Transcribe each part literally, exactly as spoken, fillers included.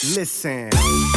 Listen.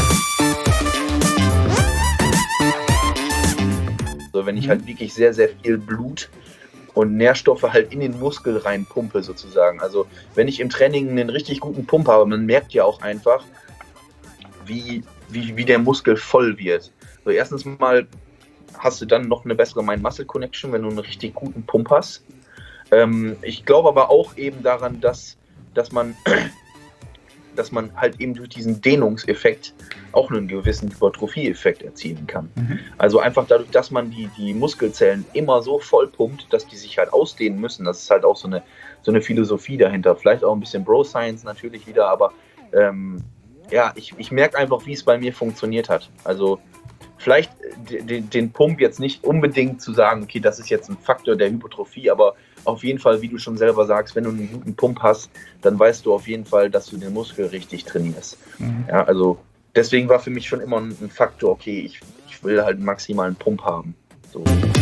So, wenn ich halt wirklich sehr, sehr viel Blut und Nährstoffe halt in den Muskel reinpumpe sozusagen. Also wenn ich im Training einen richtig guten Pump habe, man merkt ja auch einfach, wie, wie, wie der Muskel voll wird. So, erstens mal hast du dann noch eine bessere Mind-Muscle-Connection, wenn du einen richtig guten Pump hast. Ähm, ich glaube aber auch eben daran, dass, dass man dass man halt eben durch diesen Dehnungseffekt auch einen gewissen Hypertrophie-Effekt erzielen kann. Mhm. Also einfach dadurch, dass man die, die Muskelzellen immer so voll pumpt, dass die sich halt ausdehnen müssen. Das ist halt auch so eine, so eine Philosophie dahinter. Vielleicht auch ein bisschen Bro-Science natürlich wieder, aber ähm, ja, ich, ich merke einfach, wie es bei mir funktioniert hat. Also vielleicht den, den Pump jetzt nicht unbedingt zu sagen, okay, das ist jetzt ein Faktor der Hypertrophie, aber auf jeden Fall, wie du schon selber sagst, wenn du einen guten Pump hast, dann weißt du auf jeden Fall, dass du den Muskel richtig trainierst. Mhm. Ja, also deswegen war für mich schon immer ein Faktor, okay, ich, ich will halt einen maximalen Pump haben. So.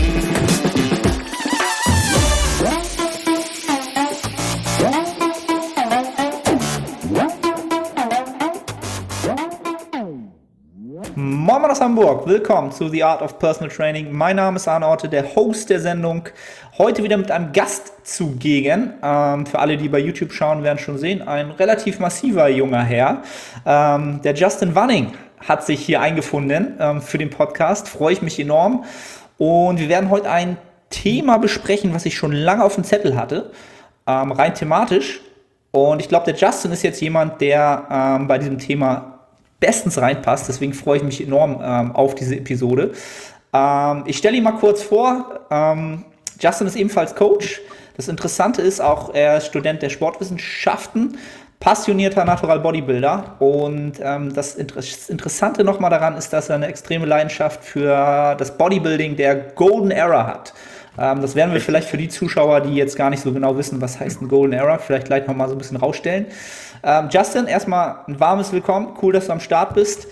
Moin Moin aus Hamburg, willkommen zu The Art of Personal Training. Mein Name ist Arne Orte, der Host der Sendung. Heute wieder mit einem Gast zugegen. Ähm, für alle, die bei YouTube schauen, werden schon sehen, ein relativ massiver junger Herr. Ähm, der Justin Wanning hat sich hier eingefunden ähm, für den Podcast. Freue ich mich enorm. Und wir werden heute ein Thema besprechen, was ich schon lange auf dem Zettel hatte, ähm, rein thematisch. Und ich glaube, der Justin ist jetzt jemand, der ähm, bei diesem Thema bestens reinpasst, deswegen freue ich mich enorm ähm, auf diese Episode. Ähm, ich stelle ihn mal kurz vor. Ähm, Justin ist ebenfalls Coach. Das Interessante ist auch, er ist Student der Sportwissenschaften, passionierter Natural Bodybuilder und ähm, das Inter- Interessante nochmal daran ist, dass er eine extreme Leidenschaft für das Bodybuilding der Golden Era hat. Ähm, das werden wir vielleicht für die Zuschauer, die jetzt gar nicht so genau wissen, was heißt ein Golden Era, vielleicht gleich nochmal so ein bisschen rausstellen. Ähm, Justin, erstmal ein warmes Willkommen. Cool, dass du am Start bist.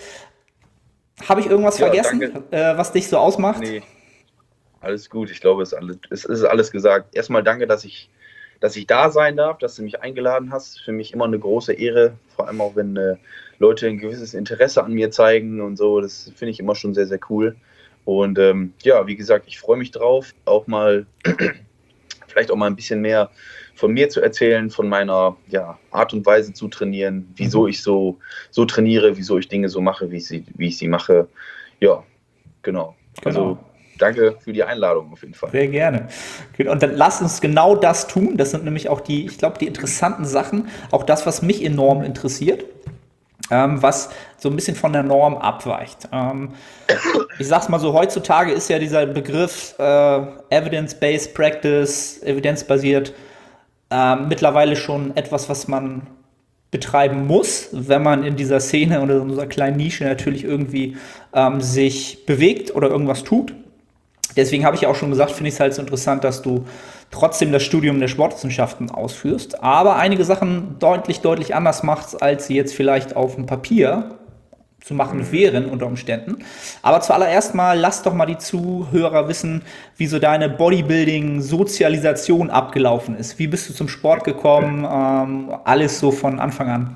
Habe ich irgendwas ja, vergessen, äh, was dich so ausmacht? Nee, alles gut. Ich glaube, es ist alles, es ist alles gesagt. Erstmal danke, dass ich, dass ich da sein darf, dass du mich eingeladen hast. Für mich immer eine große Ehre, vor allem auch, wenn äh, Leute ein gewisses Interesse an mir zeigen und so. Das finde ich immer schon sehr, sehr cool. Und ähm, ja, wie gesagt, ich freue mich drauf, auch mal vielleicht auch mal ein bisschen mehr von mir zu erzählen, von meiner ja, Art und Weise zu trainieren, wieso ich so, so trainiere, wieso ich Dinge so mache, wie ich sie, wie ich sie mache. Ja, genau. Also Genau. Danke für die Einladung auf jeden Fall. Sehr gerne. Und dann lass uns genau das tun. Das sind nämlich auch die, ich glaube, die interessanten Sachen, auch das, was mich enorm interessiert. Ähm, was so ein bisschen von der Norm abweicht. Ähm, ich sag's mal so, heutzutage ist ja dieser Begriff äh, Evidence-Based Practice, evidenzbasiert, äh, mittlerweile schon etwas, was man betreiben muss, wenn man in dieser Szene oder in dieser kleinen Nische natürlich irgendwie ähm, sich bewegt oder irgendwas tut. Deswegen habe ich ja auch schon gesagt, finde ich es halt so interessant, dass du trotzdem das Studium der Sportwissenschaften ausführst, aber einige Sachen deutlich, deutlich anders machst, als sie jetzt vielleicht auf dem Papier zu machen wären unter Umständen. Aber zuallererst mal, lass doch mal die Zuhörer wissen, wie so deine Bodybuilding-Sozialisation abgelaufen ist. Wie bist du zum Sport gekommen? Ähm, alles so von Anfang an.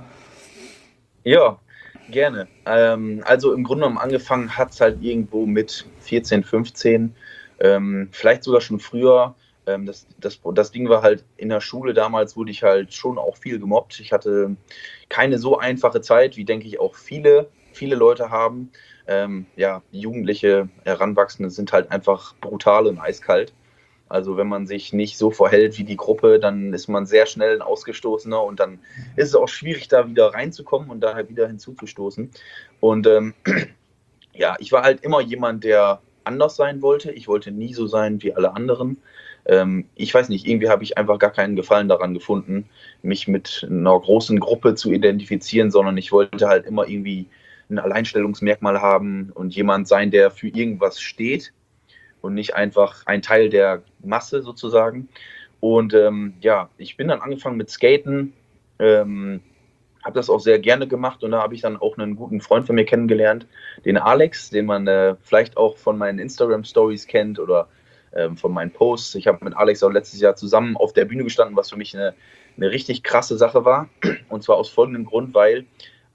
Ja, gerne. Ähm, also im Grunde genommen angefangen hat es halt irgendwo mit vierzehn, fünfzehn, ähm, vielleicht sogar schon früher. Ähm, das, das, das Ding war halt in der Schule damals, wurde ich halt schon auch viel gemobbt. Ich hatte keine so einfache Zeit, wie denke ich auch viele, viele Leute haben. Ähm, ja, Jugendliche, Heranwachsende sind halt einfach brutal und eiskalt. Also wenn man sich nicht so verhält wie die Gruppe, dann ist man sehr schnell ein Ausgestoßener und dann ist es auch schwierig, da wieder reinzukommen und daher wieder hinzuzustoßen. Und ähm, ja, ich war halt immer jemand, der anders sein wollte. Ich wollte nie so sein wie alle anderen. Ähm, ich weiß nicht, irgendwie habe ich einfach gar keinen Gefallen daran gefunden, mich mit einer großen Gruppe zu identifizieren, sondern ich wollte halt immer irgendwie ein Alleinstellungsmerkmal haben und jemand sein, der für irgendwas steht und nicht einfach ein Teil der Masse sozusagen. Und ähm, ja, ich bin dann angefangen mit Skaten, ähm, habe das auch sehr gerne gemacht und da habe ich dann auch einen guten Freund von mir kennengelernt, den Alex, den man äh, vielleicht auch von meinen Instagram-Stories kennt oder ähm, von meinen Posts. Ich habe mit Alex auch letztes Jahr zusammen auf der Bühne gestanden, was für mich eine, eine richtig krasse Sache war. Und zwar aus folgendem Grund, weil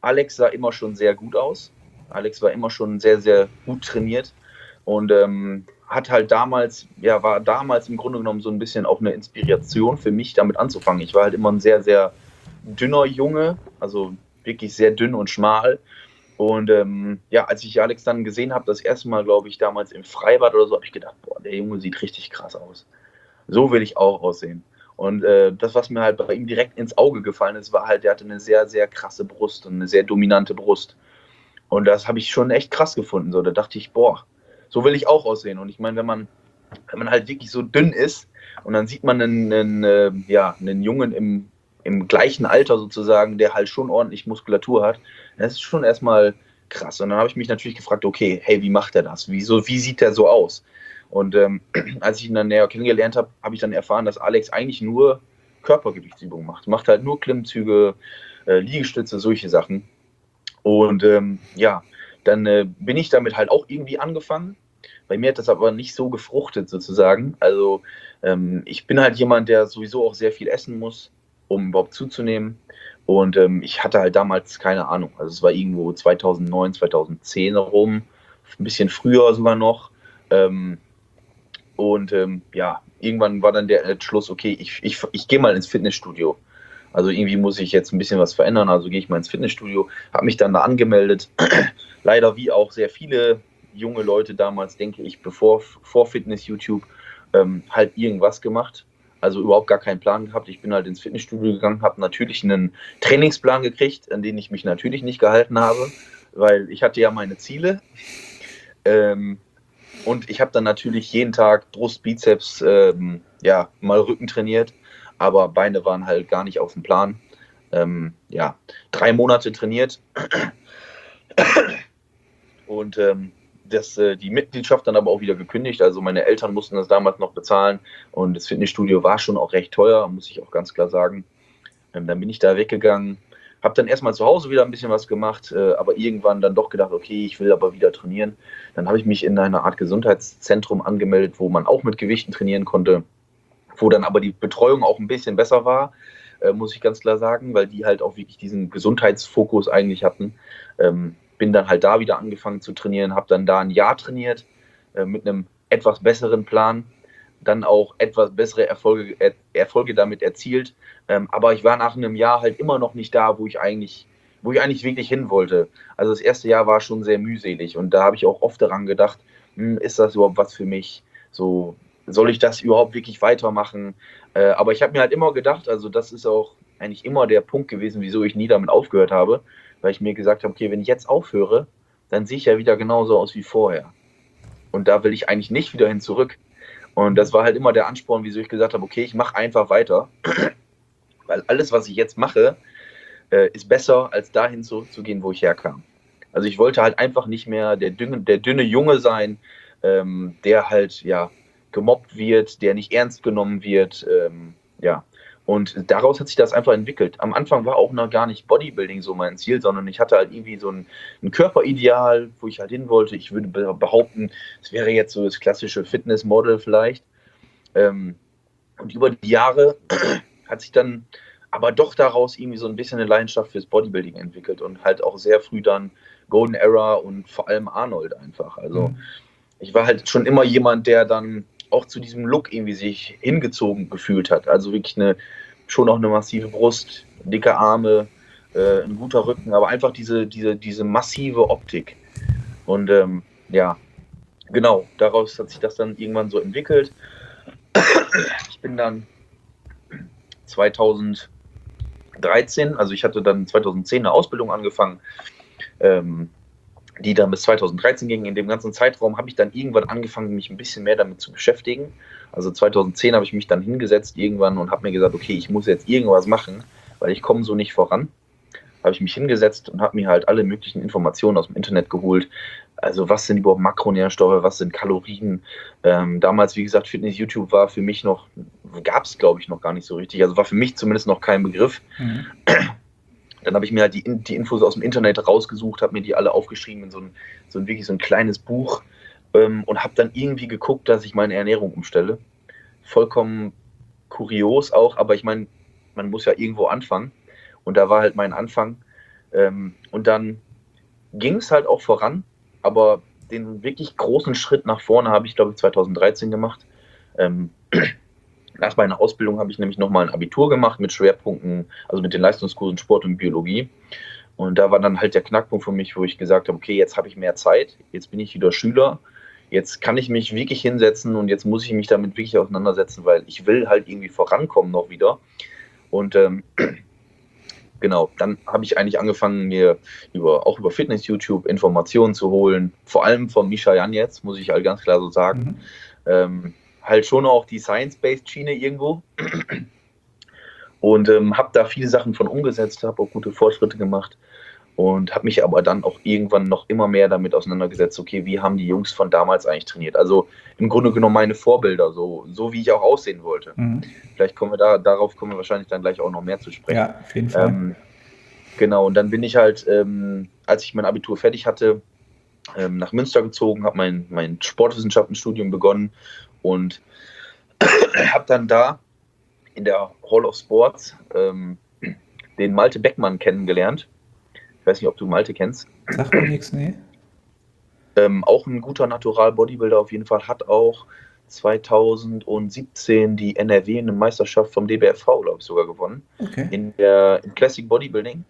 Alex sah immer schon sehr gut aus. Alex war immer schon sehr, sehr gut trainiert und ähm, hat halt damals, ja, war damals im Grunde genommen so ein bisschen auch eine Inspiration für mich, damit anzufangen. Ich war halt immer ein sehr, sehr dünner Junge, also wirklich sehr dünn und schmal. Und ähm, ja, als ich Alex dann gesehen habe, das erste Mal, glaube ich, damals im Freibad oder so, habe ich gedacht, boah, der Junge sieht richtig krass aus. So will ich auch aussehen. Und äh, das, was mir halt bei ihm direkt ins Auge gefallen ist, war halt, der hatte eine sehr, sehr krasse Brust und eine sehr dominante Brust. Und das habe ich schon echt krass gefunden. So, da dachte ich, boah, so will ich auch aussehen. Und ich meine, wenn man, wenn man halt wirklich so dünn ist und dann sieht man einen, einen, äh, ja, einen Jungen im, im gleichen Alter sozusagen, der halt schon ordentlich Muskulatur hat, das ist schon erstmal krass. Und dann habe ich mich natürlich gefragt, okay, hey, wie macht er das? Wieso, wie sieht der so aus? Und ähm, als ich ihn dann näher kennengelernt habe, habe ich dann erfahren, dass Alex eigentlich nur Körpergewichtsübungen macht. Macht halt nur Klimmzüge, äh, Liegestütze, solche Sachen. Und ähm, ja, dann äh, bin ich damit halt auch irgendwie angefangen. Bei mir hat das aber nicht so gefruchtet sozusagen. Also ähm, ich bin halt jemand, der sowieso auch sehr viel essen muss, um überhaupt zuzunehmen. Und ähm, ich hatte halt damals keine Ahnung. Also es war irgendwo zweitausendneun, zweitausendzehn rum, ein bisschen früher sogar noch. Ähm, und ähm, ja, irgendwann war dann der Entschluss, okay, ich, ich, ich gehe mal ins Fitnessstudio. Also irgendwie muss ich jetzt ein bisschen was verändern, also gehe ich mal ins Fitnessstudio, habe mich dann da angemeldet. Leider wie auch sehr viele junge Leute damals, denke ich, bevor vor Fitness-YouTube ähm, halt irgendwas gemacht. Also überhaupt gar keinen Plan gehabt. Ich bin halt ins Fitnessstudio gegangen, habe natürlich einen Trainingsplan gekriegt, an den ich mich natürlich nicht gehalten habe, weil ich hatte ja meine Ziele. Ähm, und ich habe dann natürlich jeden Tag Brust, Bizeps, ähm, ja, mal Rücken trainiert, aber Beine waren halt gar nicht auf dem Plan. Ähm, ja, drei Monate trainiert und ähm, das, äh, die Mitgliedschaft dann aber auch wieder gekündigt. Also meine Eltern mussten das damals noch bezahlen und das Fitnessstudio war schon auch recht teuer, muss ich auch ganz klar sagen. Ähm, dann bin ich da weggegangen, habe dann erstmal zu Hause wieder ein bisschen was gemacht, äh, aber irgendwann dann doch gedacht, okay, ich will aber wieder trainieren. Dann habe ich mich in einer Art Gesundheitszentrum angemeldet, wo man auch mit Gewichten trainieren konnte, wo dann aber die Betreuung auch ein bisschen besser war, äh, muss ich ganz klar sagen, weil die halt auch wirklich diesen Gesundheitsfokus eigentlich hatten. Ähm, bin dann halt da wieder angefangen zu trainieren, habe dann da ein Jahr trainiert äh, mit einem etwas besseren Plan, dann auch etwas bessere Erfolge, er, Erfolge damit erzielt. Ähm, aber ich war nach einem Jahr halt immer noch nicht da, wo ich eigentlich, wo ich eigentlich wirklich hin wollte. Also das erste Jahr war schon sehr mühselig und da habe ich auch oft daran gedacht, hm, ist das überhaupt was für mich? So, soll ich das überhaupt wirklich weitermachen? Äh, aber ich habe mir halt immer gedacht, also das ist auch eigentlich immer der Punkt gewesen, wieso ich nie damit aufgehört habe, weil ich mir gesagt habe, okay, wenn ich jetzt aufhöre, dann sehe ich ja wieder genauso aus wie vorher. Und da will ich eigentlich nicht wieder hin zurück. Und das war halt immer der Ansporn, wieso ich gesagt habe, okay, ich mache einfach weiter, weil alles, was ich jetzt mache, äh, ist besser, als dahin zurückzugehen, wo ich herkam. Also ich wollte halt einfach nicht mehr der dünne, der dünne Junge sein, ähm, der halt, ja, gemobbt wird, der nicht ernst genommen wird, ähm, ja. Und daraus hat sich das einfach entwickelt. Am Anfang war auch noch gar nicht Bodybuilding so mein Ziel, sondern ich hatte halt irgendwie so ein, ein Körperideal, wo ich halt hin wollte. Ich würde behaupten, es wäre jetzt so das klassische Fitnessmodel vielleicht. Ähm, und über die Jahre hat sich dann aber doch daraus irgendwie so ein bisschen eine Leidenschaft fürs Bodybuilding entwickelt und halt auch sehr früh dann Golden Era und vor allem Arnold einfach. Also Mhm. ich war halt schon immer jemand, der dann auch zu diesem Look irgendwie sich hingezogen gefühlt hat. Also wirklich eine, schon auch eine massive Brust, dicke Arme, äh, ein guter Rücken, aber einfach diese, diese, diese massive Optik. Und ähm, ja, genau, daraus hat sich das dann irgendwann so entwickelt. Ich bin dann zweitausenddreizehn, also ich hatte dann zweitausendzehn eine Ausbildung angefangen, ähm, die dann bis zweitausenddreizehn ging. In dem ganzen Zeitraum habe ich dann irgendwann angefangen, mich ein bisschen mehr damit zu beschäftigen. Also zweitausendzehn habe ich mich dann hingesetzt irgendwann und habe mir gesagt, okay, ich muss jetzt irgendwas machen, weil ich komme so nicht voran. Habe ich mich hingesetzt und habe mir halt alle möglichen Informationen aus dem Internet geholt. Also was sind überhaupt Makronährstoffe, was sind Kalorien? Ähm, damals, wie gesagt, Fitness-YouTube war für mich noch, gab es glaube ich noch gar nicht so richtig. Also war für mich zumindest noch kein Begriff. Mhm. Dann habe ich mir halt die, die Infos aus dem Internet rausgesucht, habe mir die alle aufgeschrieben in so ein, so ein wirklich so ein kleines Buch ähm, und habe dann irgendwie geguckt, dass ich meine Ernährung umstelle. Vollkommen kurios auch, aber ich meine, man muss ja irgendwo anfangen. Und da war halt mein Anfang, Ähm, und dann ging es halt auch voran, aber den wirklich großen Schritt nach vorne habe ich, glaube ich, zweitausenddreizehn gemacht. Ähm, nach meiner Ausbildung habe ich nämlich nochmal ein Abitur gemacht mit Schwerpunkten, also mit den Leistungskursen Sport und Biologie. Und da war dann halt der Knackpunkt für mich, wo ich gesagt habe, okay, jetzt habe ich mehr Zeit, jetzt bin ich wieder Schüler, jetzt kann ich mich wirklich hinsetzen und jetzt muss ich mich damit wirklich auseinandersetzen, weil ich will halt irgendwie vorankommen noch wieder. Und ähm, genau, dann habe ich eigentlich angefangen, mir über, auch über Fitness-YouTube Informationen zu holen, vor allem von Mischa Jan jetzt, muss ich halt ganz klar so sagen. Mhm. Ähm, halt schon auch die Science-Based Schiene irgendwo. Und ähm, habe da viele Sachen von umgesetzt, habe auch gute Fortschritte gemacht und habe mich aber dann auch irgendwann noch immer mehr damit auseinandergesetzt, okay, wie haben die Jungs von damals eigentlich trainiert? Also im Grunde genommen meine Vorbilder, so, so wie ich auch aussehen wollte. Mhm. Vielleicht kommen wir da, darauf kommen wir wahrscheinlich dann gleich auch noch mehr zu sprechen. Ja, auf jeden Fall. Ähm, genau, und dann bin ich halt, ähm, als ich mein Abitur fertig hatte, ähm, nach Münster gezogen, habe mein, mein Sportwissenschaftenstudium begonnen und habe dann da in der Hall of Sports ähm, den Malte Beckmann kennengelernt. Ich weiß nicht, ob du Malte kennst. Sag mir nichts, nee. Ähm, auch ein guter Natural-Bodybuilder auf jeden Fall, hat auch zweitausendsiebzehn die N R W-Meisterschaft vom D B F V, glaube ich, sogar gewonnen. Okay. In der in Classic Bodybuilding.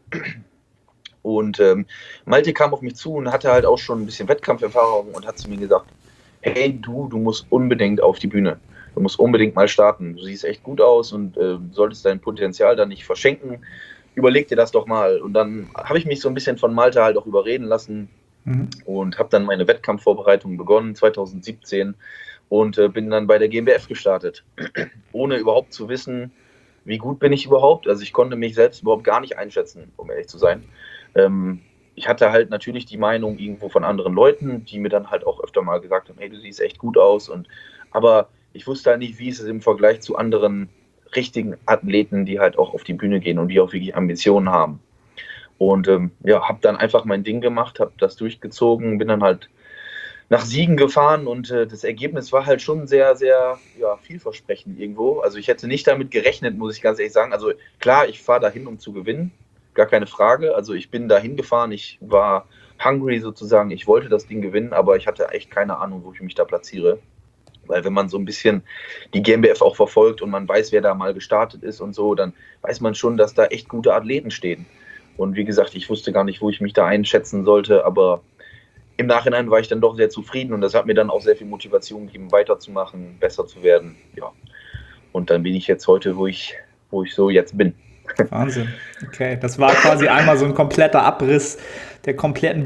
Und ähm, Malte kam auf mich zu und hatte halt auch schon ein bisschen Wettkampferfahrung und hat zu mir gesagt, hey du, du musst unbedingt auf die Bühne. Du musst unbedingt mal starten. Du siehst echt gut aus und äh, solltest dein Potenzial da nicht verschenken. Überleg dir das doch mal. Und dann habe ich mich so ein bisschen von Malte halt auch überreden lassen mhm. und habe dann meine Wettkampfvorbereitung begonnen, zweitausendsiebzehn, und äh, bin dann bei der G M B F gestartet, ohne überhaupt zu wissen, wie gut bin ich überhaupt. Also ich konnte mich selbst überhaupt gar nicht einschätzen, um ehrlich zu sein. Ähm, ich hatte halt natürlich die Meinung irgendwo von anderen Leuten, die mir dann halt auch öfter mal gesagt haben, hey, du siehst echt gut aus. Und aber ich wusste halt nicht, wie ist es im Vergleich zu anderen richtigen Athleten, die halt auch auf die Bühne gehen und die auch wirklich Ambitionen haben. Und ähm, ja, habe dann einfach mein Ding gemacht, habe das durchgezogen, bin dann halt nach Siegen gefahren und äh, das Ergebnis war halt schon sehr, sehr ja, vielversprechend irgendwo. Also ich hätte nicht damit gerechnet, muss ich ganz ehrlich sagen. Also klar, ich fahre dahin, um zu gewinnen, gar keine Frage. Also ich bin dahin gefahren, ich war hungry sozusagen, ich wollte das Ding gewinnen, aber ich hatte echt keine Ahnung, wo ich mich da platziere. Weil wenn man so ein bisschen die G M B F auch verfolgt und man weiß, wer da mal gestartet ist und so, dann weiß man schon, dass da echt gute Athleten stehen. Und wie gesagt, ich wusste gar nicht, wo ich mich da einschätzen sollte, aber im Nachhinein war ich dann doch sehr zufrieden und das hat mir dann auch sehr viel Motivation gegeben, weiterzumachen, besser zu werden. Ja. Und dann bin ich jetzt heute, wo ich, wo ich so jetzt bin. Wahnsinn. Okay, das war quasi einmal so ein kompletter Abriss der kompletten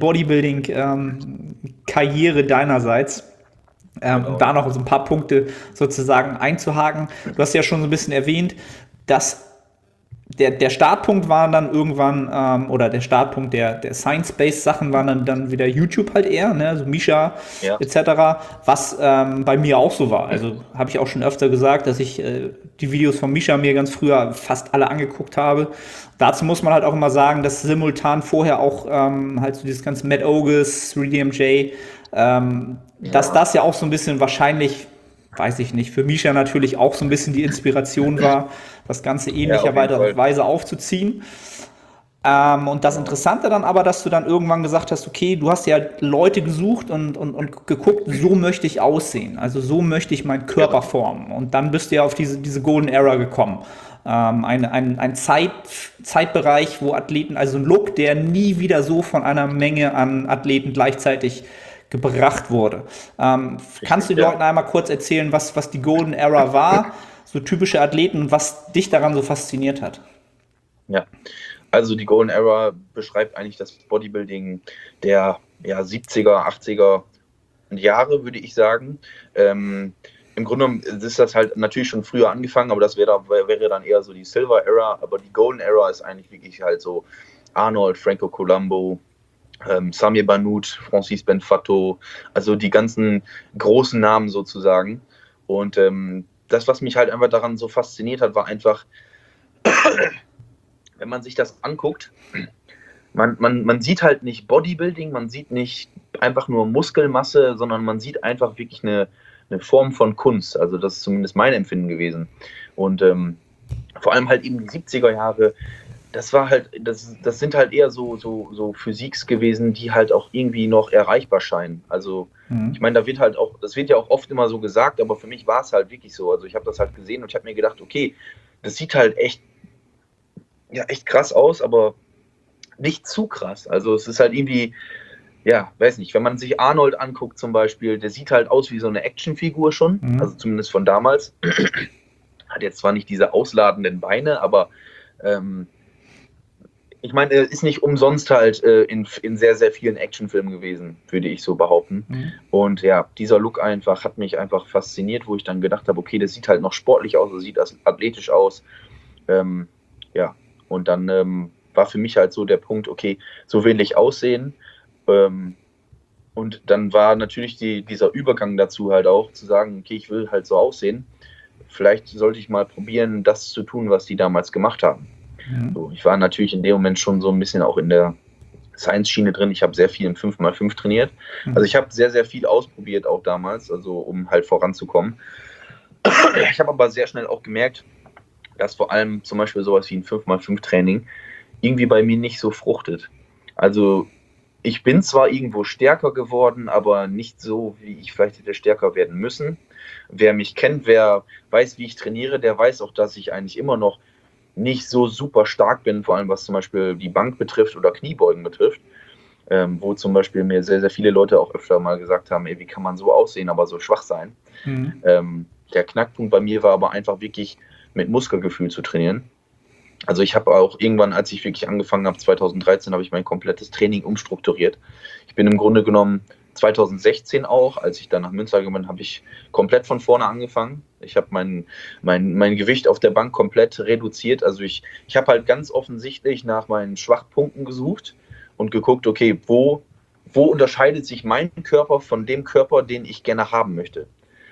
Bodybuilding-Karriere ähm, deinerseits. Ähm, genau. Um da noch so ein paar Punkte sozusagen einzuhaken. Du hast ja schon so ein bisschen erwähnt, dass der, der Startpunkt war dann irgendwann, ähm, oder der Startpunkt der, der Science-Based-Sachen waren dann, dann wieder YouTube halt eher, ne? Also Mischa ja. et cetera, was ähm, bei mir auch so war. Also habe ich auch schon öfter gesagt, dass ich äh, die Videos von Mischa mir ganz früher fast alle angeguckt habe. Dazu muss man halt auch immer sagen, dass simultan vorher auch ähm, halt so dieses ganze Matt Ogus, drei D M J, ähm, ja. dass das ja auch so ein bisschen wahrscheinlich, weiß ich nicht, für Mischa natürlich auch so ein bisschen die Inspiration war, das Ganze ähnlicher ja, Weise aufzuziehen. Ähm, und das Interessante dann aber, dass du dann irgendwann gesagt hast, okay, du hast ja Leute gesucht und, und, und geguckt, so möchte ich aussehen, also so möchte ich meinen Körper formen. Und dann bist du ja auf diese, diese Golden Era gekommen. Ähm, ein ein, ein Zeit, Zeitbereich, wo Athleten, also ein Look, der nie wieder so von einer Menge an Athleten gleichzeitig gebracht wurde. Ähm, kannst du den ja. Leuten einmal kurz erzählen, was, was die Golden Era war, so typische Athleten und was dich daran so fasziniert hat? Ja, also die Golden Era beschreibt eigentlich das Bodybuilding der ja, siebziger, achtziger Jahre, würde ich sagen. Ähm, Im Grunde genommen ist das halt natürlich schon früher angefangen, aber das wäre, wäre dann eher so die Silver Era, aber die Golden Era ist eigentlich wirklich halt so Arnold, Franco Columbu, Ähm, Samir Bannout, Francis Benfato, also die ganzen großen Namen sozusagen. Und ähm, das, was mich halt einfach daran so fasziniert hat, war einfach, wenn man sich das anguckt, man, man, man sieht halt nicht Bodybuilding, man sieht nicht einfach nur Muskelmasse, sondern man sieht einfach wirklich eine, eine Form von Kunst. Also das ist zumindest mein Empfinden gewesen. Und ähm, vor allem halt eben die siebziger Jahre, das war halt, das, das sind halt eher so, so, so Physiks gewesen, die halt auch irgendwie noch erreichbar scheinen. Also Mhm. ich meine, da wird halt auch, das wird ja auch oft immer so gesagt, aber für mich war es halt wirklich so. Also ich habe das halt gesehen und ich habe mir gedacht, okay, das sieht halt echt, ja, echt krass aus, aber nicht zu krass. Also es ist halt irgendwie, ja, weiß nicht, wenn man sich Arnold anguckt zum Beispiel, der sieht halt aus wie so eine Actionfigur schon, Mhm. also zumindest von damals. Hat jetzt zwar nicht diese ausladenden Beine, aber ähm, ich meine, er ist nicht umsonst halt äh, in, in sehr, sehr vielen Actionfilmen gewesen, würde ich so behaupten. Mhm. Und ja, dieser Look einfach hat mich einfach fasziniert, wo ich dann gedacht habe, okay, das sieht halt noch sportlich aus, das sieht athletisch aus. Ähm, ja, und dann ähm, war für mich halt so der Punkt, okay, so will ich aussehen. Ähm, und dann war natürlich die, dieser Übergang dazu halt auch, zu sagen, okay, ich will halt so aussehen. Vielleicht sollte ich mal probieren, das zu tun, was die damals gemacht haben. Mhm. So, ich war natürlich in dem Moment schon so ein bisschen auch in der Science-Schiene drin. Ich habe sehr viel im fünf mal fünf trainiert. Also ich habe sehr, sehr viel ausprobiert auch damals, also um halt voranzukommen. Ich habe aber sehr schnell auch gemerkt, dass vor allem zum Beispiel sowas wie ein fünf mal fünf Training irgendwie bei mir nicht so fruchtet. Also ich bin zwar irgendwo stärker geworden, aber nicht so, wie ich vielleicht hätte stärker werden müssen. Wer mich kennt, wer weiß, wie ich trainiere, der weiß auch, dass ich eigentlich immer noch nicht so super stark bin, vor allem was zum Beispiel die Bank betrifft oder Kniebeugen betrifft, ähm, wo zum Beispiel mir sehr, sehr viele Leute auch öfter mal gesagt haben, ey, wie kann man so aussehen, aber so schwach sein. Mhm. Ähm, der Knackpunkt bei mir war aber einfach wirklich mit Muskelgefühl zu trainieren. Also ich habe auch irgendwann, als ich wirklich angefangen habe, zwanzig dreizehn, habe ich mein komplettes Training umstrukturiert. Ich bin im Grunde genommen zwanzig sechzehn auch, als ich dann nach Münster gekommen bin, habe ich komplett von vorne angefangen. Ich habe mein, mein, mein Gewicht auf der Bank komplett reduziert. Also ich, ich habe halt ganz offensichtlich nach meinen Schwachpunkten gesucht und geguckt, okay, wo, wo unterscheidet sich mein Körper von dem Körper, den ich gerne haben möchte.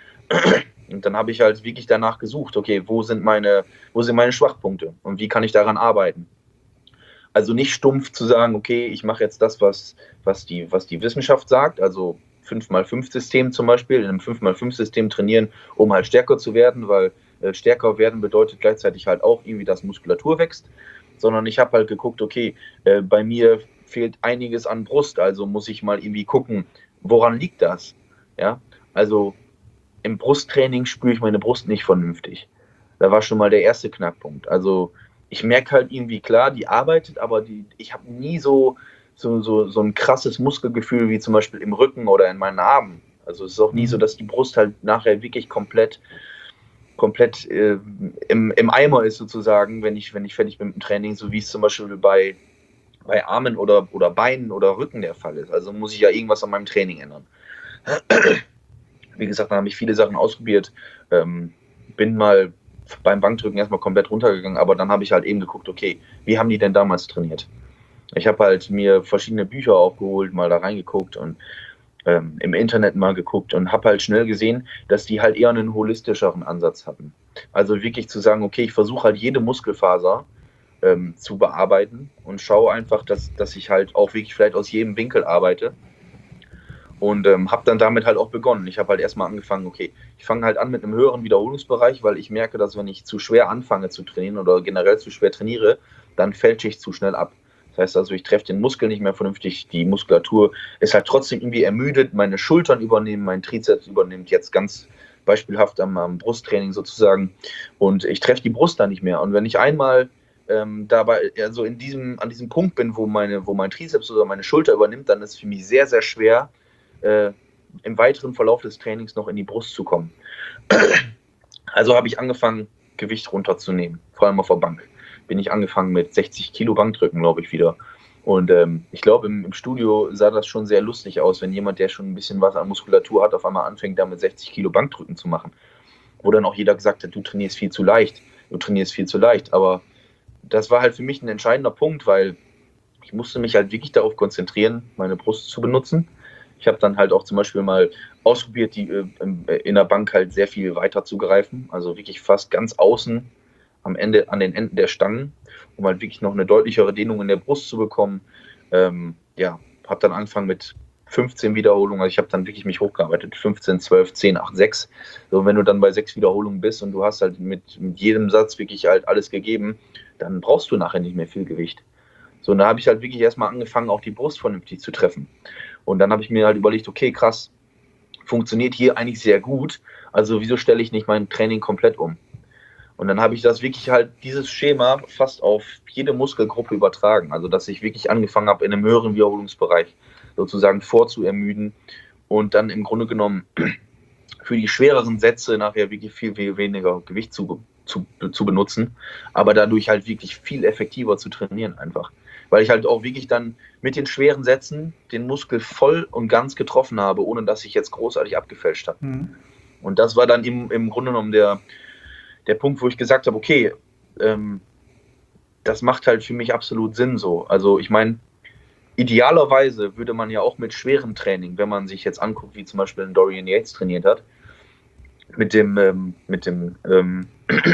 Und dann habe ich halt wirklich danach gesucht, okay, wo sind meine, wo sind meine Schwachpunkte und wie kann ich daran arbeiten? Also nicht stumpf zu sagen, okay, ich mache jetzt das, was, was, die, was die Wissenschaft sagt, also fünf mal fünf System zum Beispiel, in einem fünf mal fünf System trainieren, um halt stärker zu werden, weil äh, stärker werden bedeutet gleichzeitig halt auch irgendwie, dass Muskulatur wächst, sondern ich habe halt geguckt, okay, äh, bei mir fehlt einiges an Brust, also muss ich mal irgendwie gucken, woran liegt das? Ja, also im Brusttraining spüre ich meine Brust nicht vernünftig. Da war schon mal der erste Knackpunkt. Also ich merke halt irgendwie, klar, die arbeitet, aber die, ich habe nie so, so, so, so ein krasses Muskelgefühl wie zum Beispiel im Rücken oder in meinen Armen. Also es ist auch nie so, dass die Brust halt nachher wirklich komplett, komplett äh, im, im Eimer ist sozusagen, wenn ich, wenn ich fertig bin mit dem Training, so wie es zum Beispiel bei, bei Armen oder, oder Beinen oder Rücken der Fall ist. Also muss ich ja irgendwas an meinem Training ändern. Wie gesagt, da habe ich viele Sachen ausprobiert. Ähm, bin mal beim Bankdrücken erstmal komplett runtergegangen, aber dann habe ich halt eben geguckt, okay, wie haben die denn damals trainiert? Ich habe halt mir verschiedene Bücher aufgeholt, mal da reingeguckt und ähm, im Internet mal geguckt und habe halt schnell gesehen, dass die halt eher einen holistischeren Ansatz hatten. Also wirklich zu sagen, okay, ich versuche halt jede Muskelfaser ähm, zu bearbeiten und schaue einfach, dass, dass ich halt auch wirklich vielleicht aus jedem Winkel arbeite. Und ähm, habe dann damit halt auch begonnen. Ich habe halt erstmal angefangen, okay, ich fange halt an mit einem höheren Wiederholungsbereich, weil ich merke, dass wenn ich zu schwer anfange zu trainieren oder generell zu schwer trainiere, dann fälsche ich zu schnell ab. Das heißt also, ich treffe den Muskel nicht mehr vernünftig, die Muskulatur ist halt trotzdem irgendwie ermüdet, meine Schultern übernehmen, mein Trizeps übernimmt jetzt ganz beispielhaft am, am Brusttraining sozusagen und ich treffe die Brust dann nicht mehr. Und wenn ich einmal ähm, dabei, also in diesem, an diesem Punkt bin, wo, meine, wo mein Trizeps oder meine Schulter übernimmt, dann ist es für mich sehr, sehr schwer, Äh, im weiteren Verlauf des Trainings noch in die Brust zu kommen. Also habe ich angefangen, Gewicht runterzunehmen, vor allem auf der Bank. Bin ich angefangen mit sechzig Kilo Bankdrücken, glaube ich, wieder. Und ähm, ich glaube, im, im Studio sah das schon sehr lustig aus, wenn jemand, der schon ein bisschen was an Muskulatur hat, auf einmal anfängt, damit sechzig Kilo Bankdrücken zu machen. Wo dann auch jeder gesagt hat, du trainierst viel zu leicht, du trainierst viel zu leicht. Aber das war halt für mich ein entscheidender Punkt, weil ich musste mich halt wirklich darauf konzentrieren, meine Brust zu benutzen. Ich habe dann halt auch zum Beispiel mal ausprobiert, die äh, in der Bank halt sehr viel weiter zu greifen, also wirklich fast ganz außen am Ende, an den Enden der Stangen, um halt wirklich noch eine deutlichere Dehnung in der Brust zu bekommen. Ähm, ja, habe dann angefangen mit fünfzehn Wiederholungen, also ich habe dann wirklich mich hochgearbeitet, fünfzehn, zwölf, zehn, acht, sechs. So, wenn du dann bei sechs Wiederholungen bist und du hast halt mit, mit jedem Satz wirklich halt alles gegeben, dann brauchst du nachher nicht mehr viel Gewicht. So, und da habe ich halt wirklich erstmal angefangen, auch die Brust vernünftig zu treffen. Und dann habe ich mir halt überlegt, okay, krass, funktioniert hier eigentlich sehr gut, also wieso stelle ich nicht mein Training komplett um? Und dann habe ich das wirklich halt, dieses Schema fast auf jede Muskelgruppe übertragen. Also dass ich wirklich angefangen habe, in einem höheren Wiederholungsbereich sozusagen vorzuermüden und dann im Grunde genommen für die schwereren Sätze nachher wirklich viel, viel weniger Gewicht zu, zu, zu benutzen, aber dadurch halt wirklich viel effektiver zu trainieren einfach. Weil ich halt auch wirklich dann mit den schweren Sätzen den Muskel voll und ganz getroffen habe, ohne dass ich jetzt großartig abgefälscht habe. Mhm. Und das war dann im, im Grunde genommen der, der Punkt, wo ich gesagt habe, okay, ähm, das macht halt für mich absolut Sinn so. Also ich meine, idealerweise würde man ja auch mit schwerem Training, wenn man sich jetzt anguckt, wie zum Beispiel ein Dorian Yates trainiert hat, mit dem, ähm, mit dem ähm,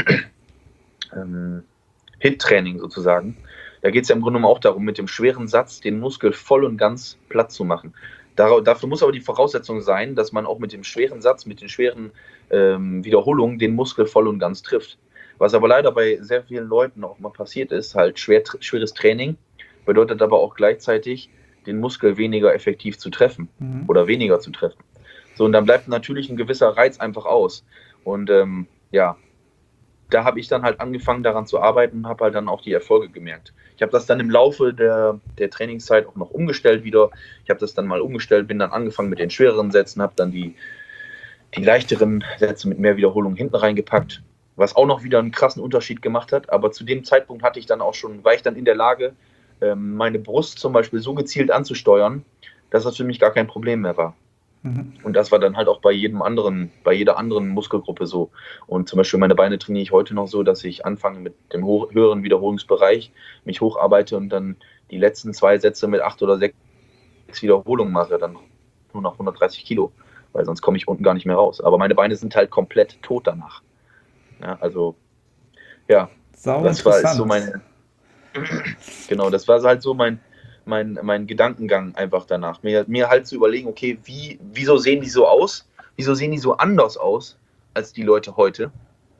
ähm, Hit-Training sozusagen, da geht es ja im Grunde genommen auch darum, mit dem schweren Satz den Muskel voll und ganz platt zu machen. Dar- dafür muss aber die Voraussetzung sein, dass man auch mit dem schweren Satz, mit den schweren ähm, Wiederholungen den Muskel voll und ganz trifft. Was aber leider bei sehr vielen Leuten auch mal passiert ist, halt schwer, schweres Training bedeutet aber auch gleichzeitig, den Muskel weniger effektiv zu treffen mhm. oder weniger zu treffen. So, und dann bleibt natürlich ein gewisser Reiz einfach aus. Und ähm, ja, da habe ich dann halt angefangen, daran zu arbeiten und habe halt dann auch die Erfolge gemerkt. Ich habe das dann im Laufe der, der Trainingszeit auch noch umgestellt wieder. Ich habe das dann mal umgestellt, bin dann angefangen mit den schwereren Sätzen, habe dann die, die leichteren Sätze mit mehr Wiederholungen hinten reingepackt, was auch noch wieder einen krassen Unterschied gemacht hat. Aber zu dem Zeitpunkt hatte ich dann auch schon, war ich dann in der Lage, meine Brust zum Beispiel so gezielt anzusteuern, dass das für mich gar kein Problem mehr war. Mhm. Und das war dann halt auch bei jedem anderen, bei jeder anderen Muskelgruppe so. Und zum Beispiel meine Beine trainiere ich heute noch so, dass ich anfange mit dem höheren Wiederholungsbereich, mich hocharbeite und dann die letzten zwei Sätze mit acht oder sechs Wiederholungen mache, dann nur noch hundertdreißig Kilo, weil sonst komme ich unten gar nicht mehr raus. Aber meine Beine sind halt komplett tot danach. Ja, also, ja, Sau das war so meine... Genau, das war halt so mein, mein, mein Gedankengang einfach danach. Mir, mir halt zu überlegen, okay, wie, wieso sehen die so aus? Wieso sehen die so anders aus als die Leute heute?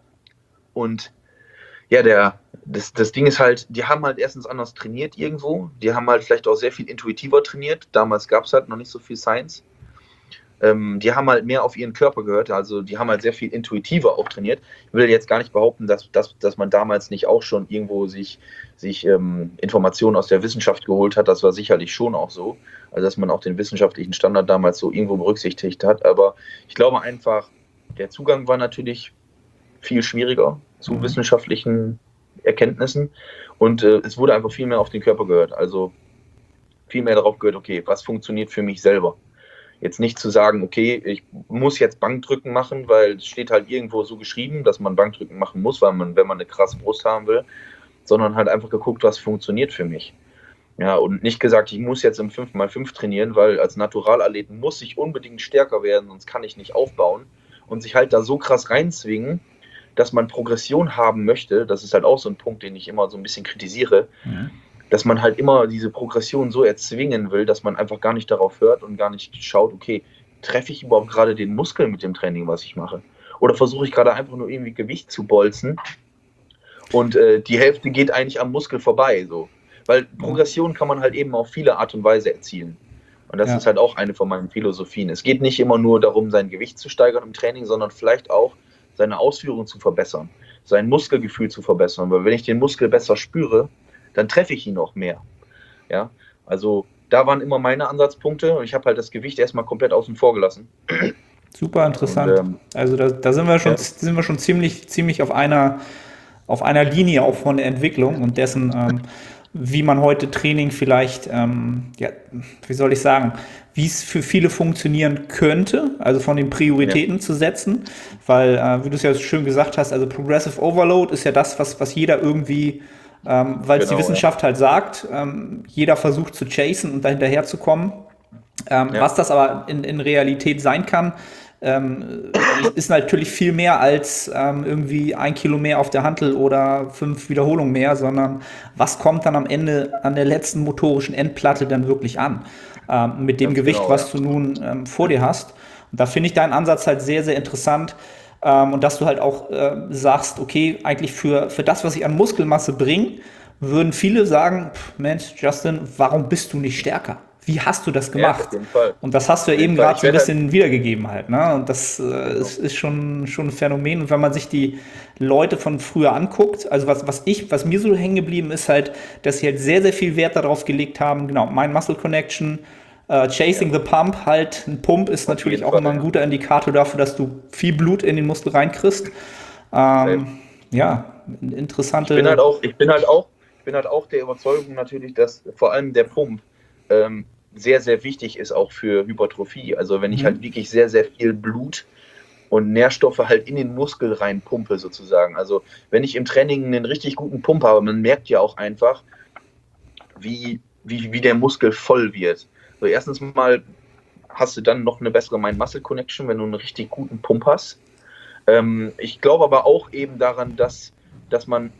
Und ja, der, das, das Ding ist halt, die haben halt erstens anders trainiert irgendwo. Die haben halt vielleicht auch sehr viel intuitiver trainiert. Damals gab es halt noch nicht so viel Science. Ähm, die haben halt mehr auf ihren Körper gehört, also die haben halt sehr viel intuitiver auch trainiert. Ich will jetzt gar nicht behaupten, dass, dass, dass man damals nicht auch schon irgendwo sich, sich ähm, Informationen aus der Wissenschaft geholt hat. Das war sicherlich schon auch so, also dass man auch den wissenschaftlichen Standard damals so irgendwo berücksichtigt hat. Aber ich glaube einfach, der Zugang war natürlich viel schwieriger zu mhm. wissenschaftlichen Erkenntnissen und äh, es wurde einfach viel mehr auf den Körper gehört. Also viel mehr darauf gehört, okay, was funktioniert für mich selber? Jetzt nicht zu sagen, okay, ich muss jetzt Bankdrücken machen, weil es steht halt irgendwo so geschrieben, dass man Bankdrücken machen muss, weil man, wenn man eine krasse Brust haben will, sondern halt einfach geguckt, was funktioniert für mich. Ja, und nicht gesagt, ich muss jetzt im fünf mal fünf trainieren, weil als Naturalathleten muss ich unbedingt stärker werden, sonst kann ich nicht aufbauen und sich halt da so krass reinzwingen, dass man Progression haben möchte. Das ist halt auch so ein Punkt, den ich immer so ein bisschen kritisiere. Mhm. Dass man halt immer diese Progression so erzwingen will, dass man einfach gar nicht darauf hört und gar nicht schaut, okay, treffe ich überhaupt gerade den Muskel mit dem Training, was ich mache? Oder versuche ich gerade einfach nur irgendwie Gewicht zu bolzen und äh, die Hälfte geht eigentlich am Muskel vorbei, so. Weil Progression kann man halt eben auf viele Art und Weise erzielen. Und das ja. ist halt auch eine von meinen Philosophien. Es geht nicht immer nur darum, sein Gewicht zu steigern im Training, sondern vielleicht auch seine Ausführung zu verbessern, sein Muskelgefühl zu verbessern. Weil wenn ich den Muskel besser spüre, dann treffe ich ihn auch mehr. Ja, also da waren immer meine Ansatzpunkte und ich habe halt das Gewicht erstmal komplett außen vor gelassen. Super interessant. Und, ähm, also da, da sind wir schon, ja. sind wir schon ziemlich, ziemlich auf einer, auf einer Linie auch von der Entwicklung und dessen, ähm, wie man heute Training vielleicht, ähm, ja, wie soll ich sagen, wie es für viele funktionieren könnte, also von den Prioritäten ja. zu setzen, weil, äh, wie du es ja schön gesagt hast, also Progressive Overload ist ja das, was, was jeder irgendwie Ähm, weil es genau, die Wissenschaft ja. halt sagt, ähm, jeder versucht zu chasen und da hinterher zu kommen. Ähm, ja. Was das aber in, in Realität sein kann, ähm, ist natürlich viel mehr als ähm, irgendwie ein Kilo mehr auf der Hantel oder fünf Wiederholungen mehr, sondern was kommt dann am Ende an der letzten motorischen Endplatte dann wirklich an, ähm, mit dem Ganz Gewicht, genau, was ja. du nun ähm, vor dir hast. Und da finde ich deinen Ansatz halt sehr, sehr interessant, Ähm, und dass du halt auch äh, sagst, okay, eigentlich für, für das, was ich an Muskelmasse bringe, würden viele sagen, pff, Mensch, Justin, warum bist du nicht stärker? Wie hast du das Ja, auf gemacht? jeden Fall. Und das hast du Auf ja jeden eben Fall. gerade Ich so ein werde halt, bisschen wiedergegeben halt, ne? Und das äh, genau. ist, ist schon, schon ein Phänomen. Und wenn man sich die Leute von früher anguckt, also was, was ich, was mir so hängen geblieben ist halt, dass sie halt sehr, sehr viel Wert darauf gelegt haben, genau, Mind Muscle Connection, äh, Chasing Ja, the Pump, halt ein Pump ist auf natürlich jeden auch Fall, immer ein ja. guter Indikator dafür, dass du viel Blut in den Muskel reinkriegst. Safe. Ähm, ja, Ich bin halt interessante. auch, ich bin halt auch, ich bin halt auch der Überzeugung natürlich, dass vor allem der Pump ähm, sehr, sehr wichtig ist auch für Hypertrophie. Also wenn ich halt Mhm. wirklich sehr, sehr viel Blut und Nährstoffe halt in den Muskel reinpumpe sozusagen. Also wenn ich im Training einen richtig guten Pump habe, man merkt ja auch einfach, wie, wie, wie der Muskel voll wird. So erstens mal hast du dann noch eine bessere Mind-Muscle-Connection, wenn du einen richtig guten Pump hast. Ähm, ich glaube aber auch eben daran, dass, dass man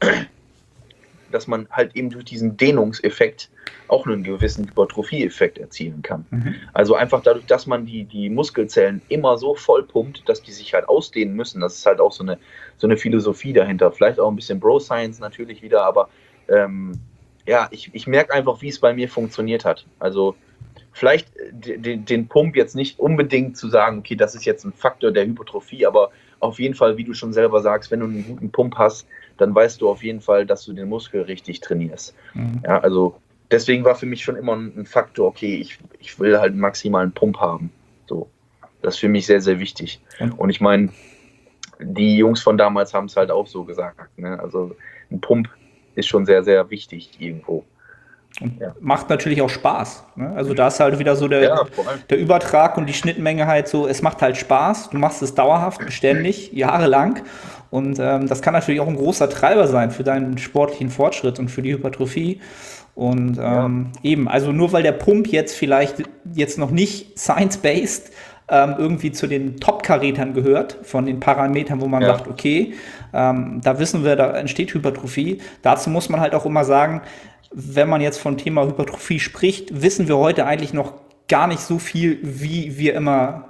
dass man halt eben durch diesen Dehnungseffekt auch einen gewissen Hypertrophie-Effekt erzielen kann. Mhm. Also einfach dadurch, dass man die, die Muskelzellen immer so voll pumpt, dass die sich halt ausdehnen müssen. Das ist halt auch so eine, so eine Philosophie dahinter. Vielleicht auch ein bisschen Bro-Science natürlich wieder, aber ähm, ja, ich, ich merke einfach, wie es bei mir funktioniert hat. Also vielleicht den, den Pump jetzt nicht unbedingt zu sagen, okay, das ist jetzt ein Faktor der Hypertrophie, aber auf jeden Fall, wie du schon selber sagst, wenn du einen guten Pump hast, dann weißt du auf jeden Fall, dass du den Muskel richtig trainierst. Mhm. Ja, also deswegen war für mich schon immer ein Faktor, okay, ich, ich will halt einen maximalen Pump haben. So, das ist für mich sehr, sehr wichtig. Und Und ich meine, die Jungs von damals haben es halt auch so gesagt. Ne? Also ein Pump ist schon sehr, sehr wichtig irgendwo. Und Ja, macht natürlich auch Spaß. Ne? Also da ist halt wieder so der, ja, vor allem. der Übertrag und die Schnittmenge halt so, es macht halt Spaß, du machst es dauerhaft, beständig, jahrelang. Und ähm, das kann natürlich auch ein großer Treiber sein für deinen sportlichen Fortschritt und für die Hypertrophie. Und Ja, ähm, eben, also nur weil der Pump jetzt vielleicht jetzt noch nicht science-based ähm, irgendwie zu den Top-Karätern gehört, von den Parametern, wo man ja, sagt, okay, ähm, da wissen wir, da entsteht Hypertrophie. Dazu muss man halt auch immer sagen, wenn man jetzt vom Thema Hypertrophie spricht, wissen wir heute eigentlich noch gar nicht so viel, wie wir immer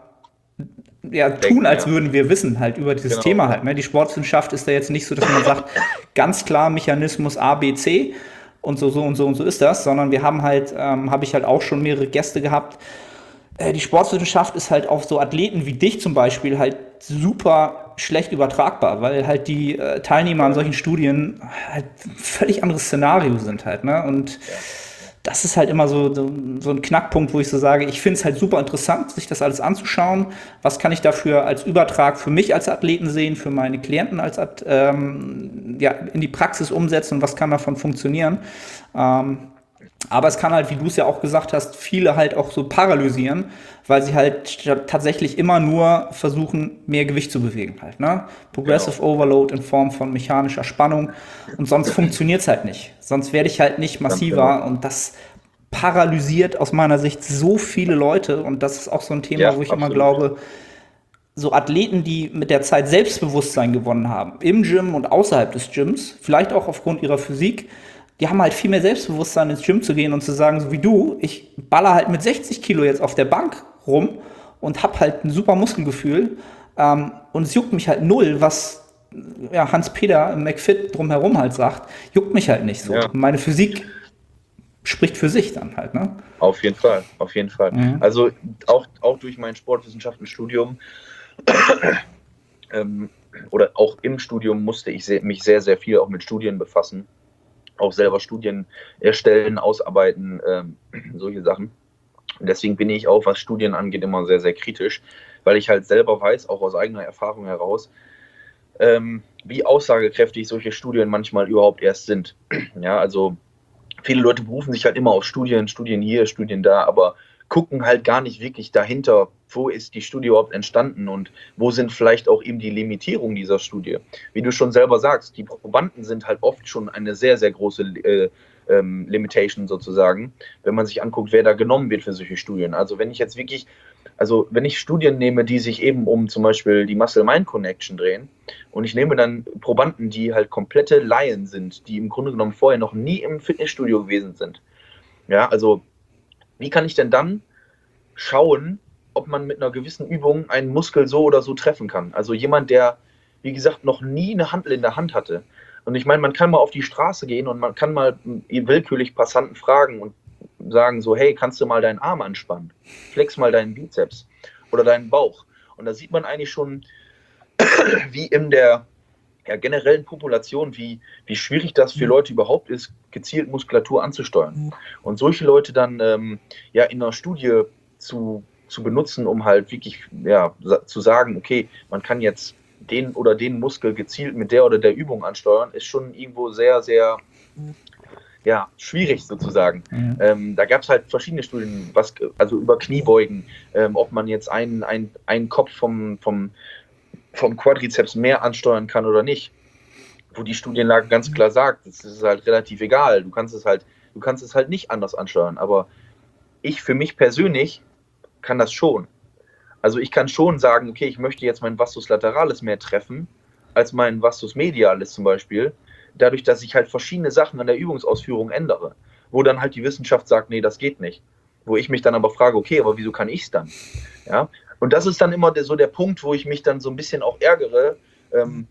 ja, tun, denken, als ja. würden wir wissen halt über dieses Genau, Thema ja. halt. Ne? Die Sportwissenschaft ist da jetzt nicht so, dass man sagt, ganz klar Mechanismus A, B, C und so, so und so und so ist das, sondern wir haben halt, ähm, habe ich halt auch schon mehrere Gäste gehabt. Äh, die Sportwissenschaft ist halt auf so Athleten wie dich zum Beispiel halt super schlecht übertragbar, weil halt die äh, Teilnehmer an Ja, solchen Studien halt ein völlig anderes Szenario sind halt, ne? Und ja, das ist halt immer so, so, so ein Knackpunkt, wo ich so sage, ich finde es halt super interessant, sich das alles anzuschauen. Was kann ich dafür als Übertrag für mich als Athleten sehen, für meine Klienten als ähm, ja, in die Praxis umsetzen und was kann davon funktionieren? Ähm, aber es kann halt, wie du es ja auch gesagt hast, viele halt auch so paralysieren, weil sie halt tatsächlich immer nur versuchen, mehr Gewicht zu bewegen halt, ne? Progressive genau. Ja, Overload in Form von mechanischer Spannung und sonst funktioniert es halt nicht. Sonst werde ich halt nicht ganz genau. massiver und das paralysiert aus meiner Sicht so viele Leute und das ist auch so ein Thema, Ja, wo ich immer absolut. glaube, so Athleten, die mit der Zeit Selbstbewusstsein gewonnen haben, im Gym und außerhalb des Gyms, vielleicht auch aufgrund ihrer Physik, die haben halt viel mehr Selbstbewusstsein ins Gym zu gehen und zu sagen, so wie du, ich baller halt mit sechzig Kilo jetzt auf der Bank rum und hab halt ein super Muskelgefühl ähm, und es juckt mich halt null, was ja, Hans-Peter im McFit drumherum halt sagt, juckt mich halt nicht so. Ja, Meine Physik spricht für sich dann halt, ne? auf jeden Fall, auf jeden Fall. Mhm. Also auch, auch durch mein Sportwissenschaftenstudium ähm, oder auch im Studium musste ich sehr, mich sehr, sehr viel auch mit Studien befassen. Auch selber Studien erstellen, ausarbeiten, ähm, solche Sachen. Und deswegen bin ich auch, was Studien angeht, immer sehr, sehr kritisch, weil ich halt selber weiß, auch aus eigener Erfahrung heraus, ähm, wie aussagekräftig solche Studien manchmal überhaupt erst sind. Ja, also viele Leute berufen sich halt immer auf Studien, Studien hier, Studien da, aber gucken halt gar nicht wirklich dahinter, wo ist die Studie überhaupt entstanden und wo sind vielleicht auch eben die Limitierungen dieser Studie. Wie du schon selber sagst, die Probanden sind halt oft schon eine sehr, sehr große äh, ähm, Limitation sozusagen, wenn man sich anguckt, wer da genommen wird für solche Studien. Also wenn ich jetzt wirklich, also wenn ich Studien nehme, die sich eben um zum Beispiel die Muscle-Mind-Connection drehen und ich nehme dann Probanden, die halt komplette Laien sind, die im Grunde genommen vorher noch nie im Fitnessstudio gewesen sind. Ja, also wie kann ich denn dann schauen, ob man mit einer gewissen Übung einen Muskel so oder so treffen kann. Also jemand, der, wie gesagt, noch nie eine Hantel in der Hand hatte. Und ich meine, man kann mal auf die Straße gehen und man kann mal willkürlich Passanten fragen und sagen so, hey, kannst du mal deinen Arm anspannen? Flex mal deinen Bizeps oder deinen Bauch. Und da sieht man eigentlich schon, wie in der ja, generellen Population, wie, wie schwierig das für Leute überhaupt ist, gezielt Muskulatur anzusteuern. Und solche Leute dann ähm, ja in einer Studie zu, zu benutzen, um halt wirklich ja, zu sagen, okay, man kann jetzt den oder den Muskel gezielt mit der oder der Übung ansteuern, ist schon irgendwo sehr, sehr ja, schwierig sozusagen. Mhm. Ähm, da gab es halt verschiedene Studien, was, also über Kniebeugen, ähm, ob man jetzt einen, einen, einen Kopf vom, vom, vom Quadrizeps mehr ansteuern kann oder nicht. Wo die Studienlage ganz klar sagt, es ist halt relativ egal. Du kannst es halt, du kannst es halt nicht anders ansteuern. Aber ich für mich persönlich kann das schon. Also ich kann schon sagen, okay, ich möchte jetzt mein Vastus lateralis mehr treffen als mein Vastus medialis zum Beispiel, dadurch, dass ich halt verschiedene Sachen an der Übungsausführung ändere, wo dann halt die Wissenschaft sagt, nee, das geht nicht. Wo ich mich dann aber frage, okay, aber wieso kann ich es dann? Ja? Und das ist dann immer der, so der Punkt, wo ich mich dann so ein bisschen auch ärgere, ähm,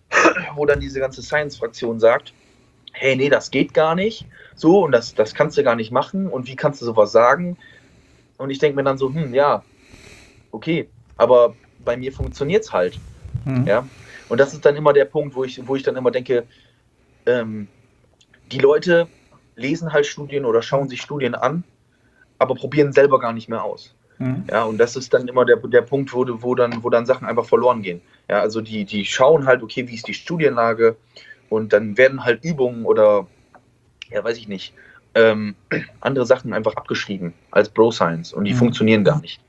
wo dann diese ganze Science-Fraktion sagt, hey, nee, das geht gar nicht, so, und das, das kannst du gar nicht machen, und wie kannst du sowas sagen? Und ich denke mir dann so, hm, ja, okay, aber bei mir funktioniert es halt. Mhm. Ja? Und das ist dann immer der Punkt, wo ich, wo ich dann immer denke, ähm, die Leute lesen halt Studien oder schauen sich Studien an, aber probieren selber gar nicht mehr aus. Mhm. Ja, und das ist dann immer der, der Punkt, wo, wo, dann, wo dann Sachen einfach verloren gehen. Ja, also die, die schauen halt, okay, wie ist die Studienlage, und dann werden halt Übungen oder, ja, weiß ich nicht, ähm, andere Sachen einfach abgeschrieben als Bro-Science, und die mhm. funktionieren gar nicht.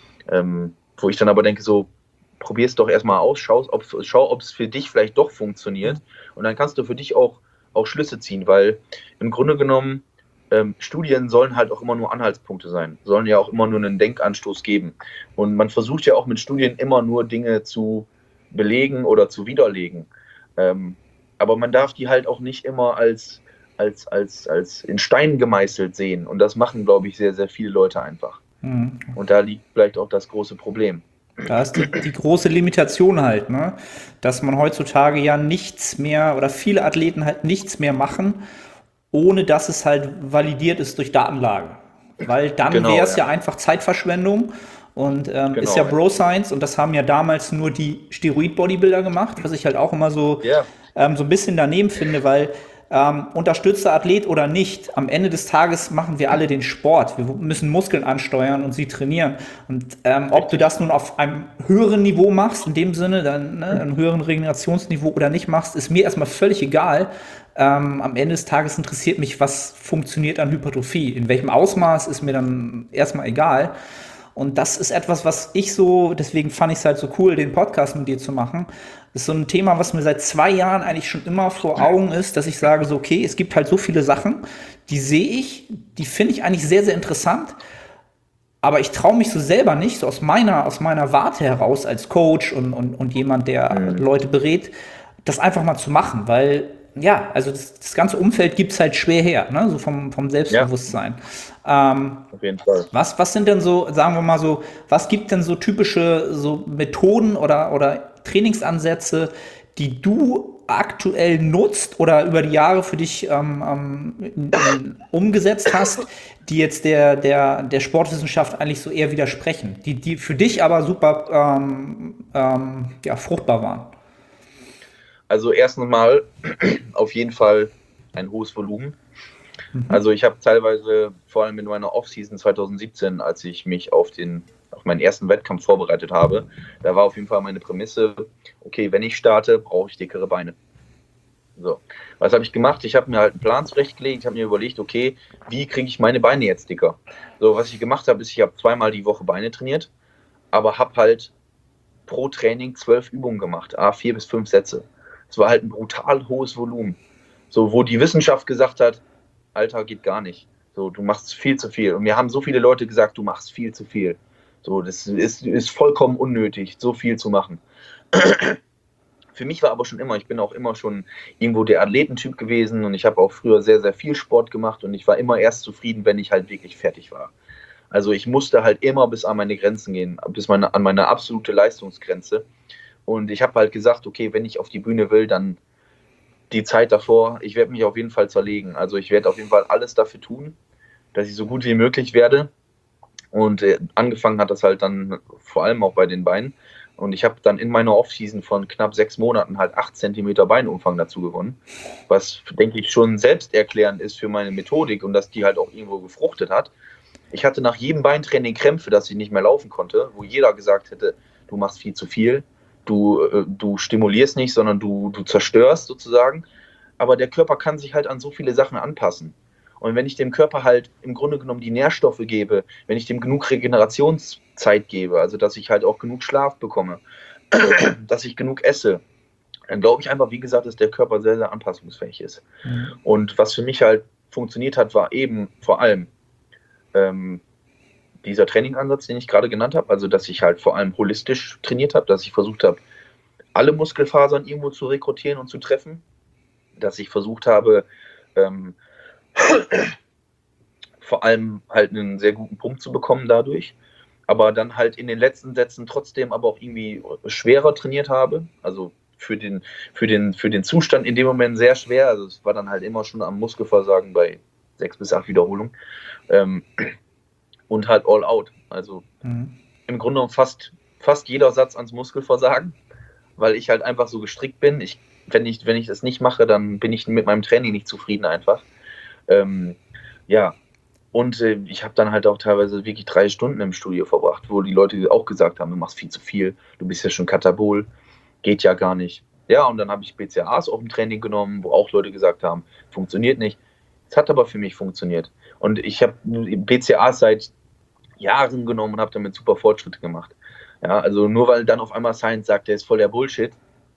Ähm, wo ich dann aber denke, so, probier es doch erstmal aus, schau, ob, schau, ob es für dich vielleicht doch funktioniert, und dann kannst du für dich auch, auch Schlüsse ziehen, weil im Grunde genommen ähm, Studien sollen halt auch immer nur Anhaltspunkte sein, sollen ja auch immer nur einen Denkanstoß geben, und man versucht ja auch mit Studien immer nur Dinge zu belegen oder zu widerlegen, ähm, aber man darf die halt auch nicht immer als, als, als, als in Stein gemeißelt sehen, und das machen, glaube ich, sehr, sehr viele Leute einfach. Mhm. Und da liegt vielleicht auch das große Problem. Da ist die, die große Limitation halt, ne? Dass man heutzutage ja nichts mehr, oder viele Athleten halt nichts mehr machen, ohne dass es halt validiert ist durch Datenlage. Weil dann genau, wäre es ja. ja einfach Zeitverschwendung, und ähm, genau, ist ja Bro-Science, und das haben ja damals nur die Steroid-Bodybuilder gemacht, was ich halt auch immer so, yeah. ähm, so ein bisschen daneben finde, weil Ähm, unterstützter Athlet oder nicht, am Ende des Tages machen wir alle den Sport. Wir müssen Muskeln ansteuern und sie trainieren. Und ähm, ob du das nun auf einem höheren Niveau machst, in dem Sinne, dann ne, einem höheren Regenerationsniveau oder nicht machst, ist mir erstmal völlig egal. Ähm, am Ende des Tages interessiert mich, was funktioniert an Hypertrophie. In welchem Ausmaß ist mir dann erstmal egal. Und das ist etwas, was ich so, deswegen fand ich es halt so cool, den Podcast mit dir zu machen. Das ist so ein Thema, was mir seit zwei Jahren eigentlich schon immer vor Augen ist, dass ich sage so, okay, es gibt halt so viele Sachen, die sehe ich, die finde ich eigentlich sehr, sehr interessant, aber ich traue mich so selber nicht, so aus meiner, aus meiner Warte heraus als Coach und, und, und jemand, der mhm. Leute berät, das einfach mal zu machen, weil ja, also das, das ganze Umfeld gibt es halt schwer her, ne? So vom, vom Selbstbewusstsein. Ja. Ähm, Auf jeden Fall. Was, was sind denn so, sagen wir mal so, was gibt denn so typische so Methoden oder, oder Trainingsansätze, die du aktuell nutzt oder über die Jahre für dich ähm, ähm, umgesetzt hast, die jetzt der, der, der Sportwissenschaft eigentlich so eher widersprechen, die, die für dich aber super ähm, ähm, ja, fruchtbar waren? Also erstens mal auf jeden Fall ein hohes Volumen. Mhm. Also ich habe teilweise, vor allem in meiner Offseason zwanzig siebzehn, als ich mich auf, den, auf meinen ersten Wettkampf vorbereitet habe, da war auf jeden Fall meine Prämisse, okay, wenn ich starte, brauche ich dickere Beine. So, was habe ich gemacht? Ich habe mir halt einen Plan zurechtgelegt, ich habe mir überlegt, okay, wie kriege ich meine Beine jetzt dicker? So, was ich gemacht habe, ist, ich habe zweimal die Woche Beine trainiert, aber habe halt pro Training zwölf Übungen gemacht, a vier bis fünf Sätze. Es war halt ein brutal hohes Volumen. So, wo die Wissenschaft gesagt hat, Alter, geht gar nicht. So, du machst viel zu viel. Und mir haben so viele Leute gesagt, du machst viel zu viel. So, das ist, ist vollkommen unnötig, so viel zu machen. Für mich war aber schon immer, ich bin auch immer schon irgendwo der Athletentyp gewesen, und ich habe auch früher sehr, sehr viel Sport gemacht, und ich war immer erst zufrieden, wenn ich halt wirklich fertig war. Also ich musste halt immer bis an meine Grenzen gehen, bis meine, an meine absolute Leistungsgrenze. Und ich habe halt gesagt, okay, wenn ich auf die Bühne will, dann die Zeit davor, ich werde mich auf jeden Fall zerlegen. Also ich werde auf jeden Fall alles dafür tun, dass ich so gut wie möglich werde. Und äh, angefangen hat das halt dann vor allem auch bei den Beinen. Und ich habe dann in meiner Offseason von knapp sechs Monaten halt acht Zentimeter Beinumfang dazu gewonnen, was, denke ich, schon selbsterklärend ist für meine Methodik und dass die halt auch irgendwo gefruchtet hat. Ich hatte nach jedem Beintraining Krämpfe, dass ich nicht mehr laufen konnte, wo jeder gesagt hätte, du machst viel zu viel, du, äh, du stimulierst nicht, sondern du, du zerstörst sozusagen. Aber der Körper kann sich halt an so viele Sachen anpassen. Und wenn ich dem Körper halt im Grunde genommen die Nährstoffe gebe, wenn ich dem genug Regenerationszeit gebe, also dass ich halt auch genug Schlaf bekomme, dass ich genug esse, dann glaube ich einfach, wie gesagt, dass der Körper sehr, sehr anpassungsfähig ist. Mhm. Und was für mich halt funktioniert hat, war eben vor allem ähm, dieser Trainingansatz, den ich gerade genannt habe, also dass ich halt vor allem holistisch trainiert habe, dass ich versucht habe, alle Muskelfasern irgendwo zu rekrutieren und zu treffen, dass ich versucht habe, ähm, vor allem halt einen sehr guten Pump zu bekommen dadurch, aber dann halt in den letzten Sätzen trotzdem aber auch irgendwie schwerer trainiert habe, also für den, für den, für den Zustand in dem Moment sehr schwer, also es war dann halt immer schon am Muskelversagen bei sechs bis acht Wiederholungen ähm, und halt all out, also mhm. im Grunde genommen fast, fast jeder Satz ans Muskelversagen, weil ich halt einfach so gestrickt bin, ich, wenn ich, wenn ich das nicht mache, dann bin ich mit meinem Training nicht zufrieden einfach. Ähm, ja, und äh, ich habe dann halt auch teilweise wirklich drei Stunden im Studio verbracht, wo die Leute auch gesagt haben, du machst viel zu viel, du bist ja schon Katabol, geht ja gar nicht. Ja, und dann habe ich B C A As auch im Training genommen, wo auch Leute gesagt haben, funktioniert nicht. Es hat aber für mich funktioniert. Und ich habe B C A As seit Jahren genommen und habe damit super Fortschritte gemacht. Ja, also nur weil dann auf einmal Science sagt, der ist voll der Bullshit,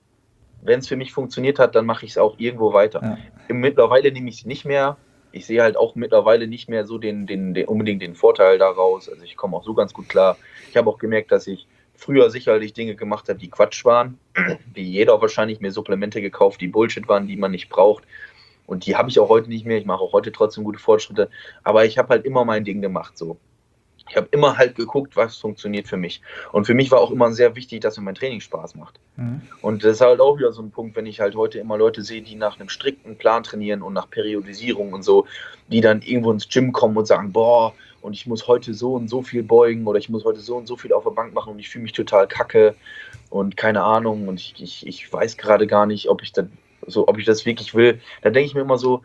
wenn es für mich funktioniert hat, dann mache ich es auch irgendwo weiter. Ja. Mittlerweile nehme ich es nicht mehr. Ich sehe halt auch mittlerweile nicht mehr so den, den, den unbedingt den Vorteil daraus. Also ich komme auch so ganz gut klar. Ich habe auch gemerkt, dass ich früher sicherlich Dinge gemacht habe, die Quatsch waren. Wie jeder wahrscheinlich mir Supplemente gekauft, die Bullshit waren, die man nicht braucht. Und die habe ich auch heute nicht mehr. Ich mache auch heute trotzdem gute Fortschritte. Aber ich habe halt immer mein Ding gemacht so. Ich habe immer halt geguckt, was funktioniert für mich. Und für mich war auch immer sehr wichtig, dass mir mein Training Spaß macht. Mhm. Und das ist halt auch wieder so ein Punkt, wenn ich halt heute immer Leute sehe, die nach einem strikten Plan trainieren und nach Periodisierung und so, die dann irgendwo ins Gym kommen und sagen, boah, und ich muss heute so und so viel beugen oder ich muss heute so und so viel auf der Bank machen und ich fühle mich total kacke und keine Ahnung und ich, ich, ich weiß gerade gar nicht, ob ich, das, so, ob ich das wirklich will. Da denke ich mir immer so,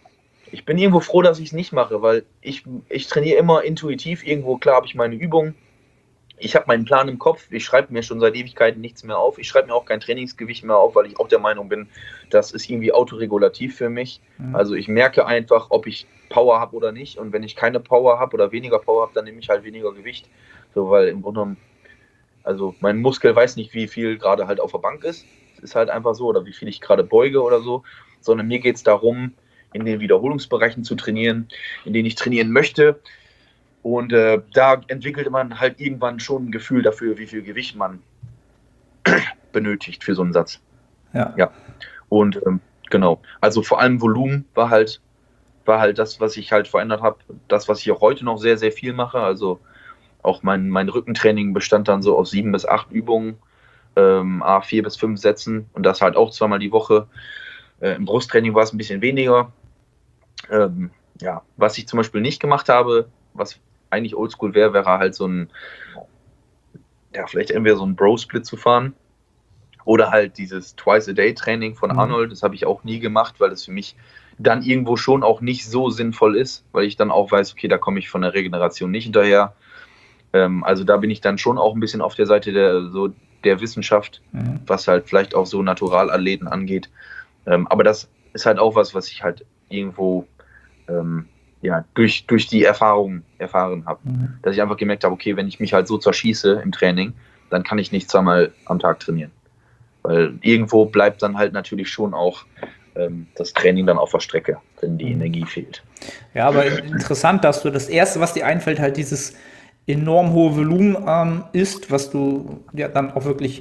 ich bin irgendwo froh, dass ich es nicht mache, weil ich, ich trainiere immer intuitiv irgendwo. Klar habe ich meine Übungen, ich habe meinen Plan im Kopf, ich schreibe mir schon seit Ewigkeiten nichts mehr auf. Ich schreibe mir auch kein Trainingsgewicht mehr auf, weil ich auch der Meinung bin, das ist irgendwie autoregulativ für mich. Mhm. Also ich merke einfach, ob ich Power habe oder nicht. Und wenn ich keine Power habe oder weniger Power habe, dann nehme ich halt weniger Gewicht. So, weil im Grunde genommen, also mein Muskel weiß nicht, wie viel gerade halt auf der Bank ist. Es ist halt einfach so, oder wie viel ich gerade beuge oder so. Sondern mir geht es darum, in den Wiederholungsbereichen zu trainieren, in denen ich trainieren möchte. Und äh, da entwickelt man halt irgendwann schon ein Gefühl dafür, wie viel Gewicht man benötigt für so einen Satz. Ja. Ja. Und ähm, genau, also vor allem Volumen war halt, war halt das, was ich halt verändert habe. Das, was ich auch heute noch sehr, sehr viel mache. Also auch mein, mein Rückentraining bestand dann so aus sieben bis acht Übungen, ähm, a vier bis fünf Sätzen und das halt auch zweimal die Woche. Äh, Im Brusttraining war es ein bisschen weniger. Ähm, ja, was ich zum Beispiel nicht gemacht habe, was eigentlich oldschool wäre, wäre halt so ein, ja, vielleicht entweder so ein Bro-Split zu fahren oder halt dieses Twice-a-Day-Training von mhm. Arnold. Das habe ich auch nie gemacht, weil das für mich dann irgendwo schon auch nicht so sinnvoll ist, weil ich dann auch weiß, okay, da komme ich von der Regeneration nicht hinterher. Ähm, also da bin ich dann schon auch ein bisschen auf der Seite der, so der Wissenschaft, mhm. was halt vielleicht auch so Naturalathleten angeht. Ähm, aber das ist halt auch was, was ich halt irgendwo ähm, ja, durch, durch die Erfahrung erfahren habe. Mhm. Dass ich einfach gemerkt habe, okay, wenn ich mich halt so zerschieße im Training, dann kann ich nicht zweimal am Tag trainieren. Weil irgendwo bleibt dann halt natürlich schon auch ähm, das Training dann auf der Strecke, wenn die mhm. Energie fehlt. Ja, aber interessant, dass du das Erste, was dir einfällt, halt dieses enorm hohe Volumen ähm, ist, was du ja dann auch wirklich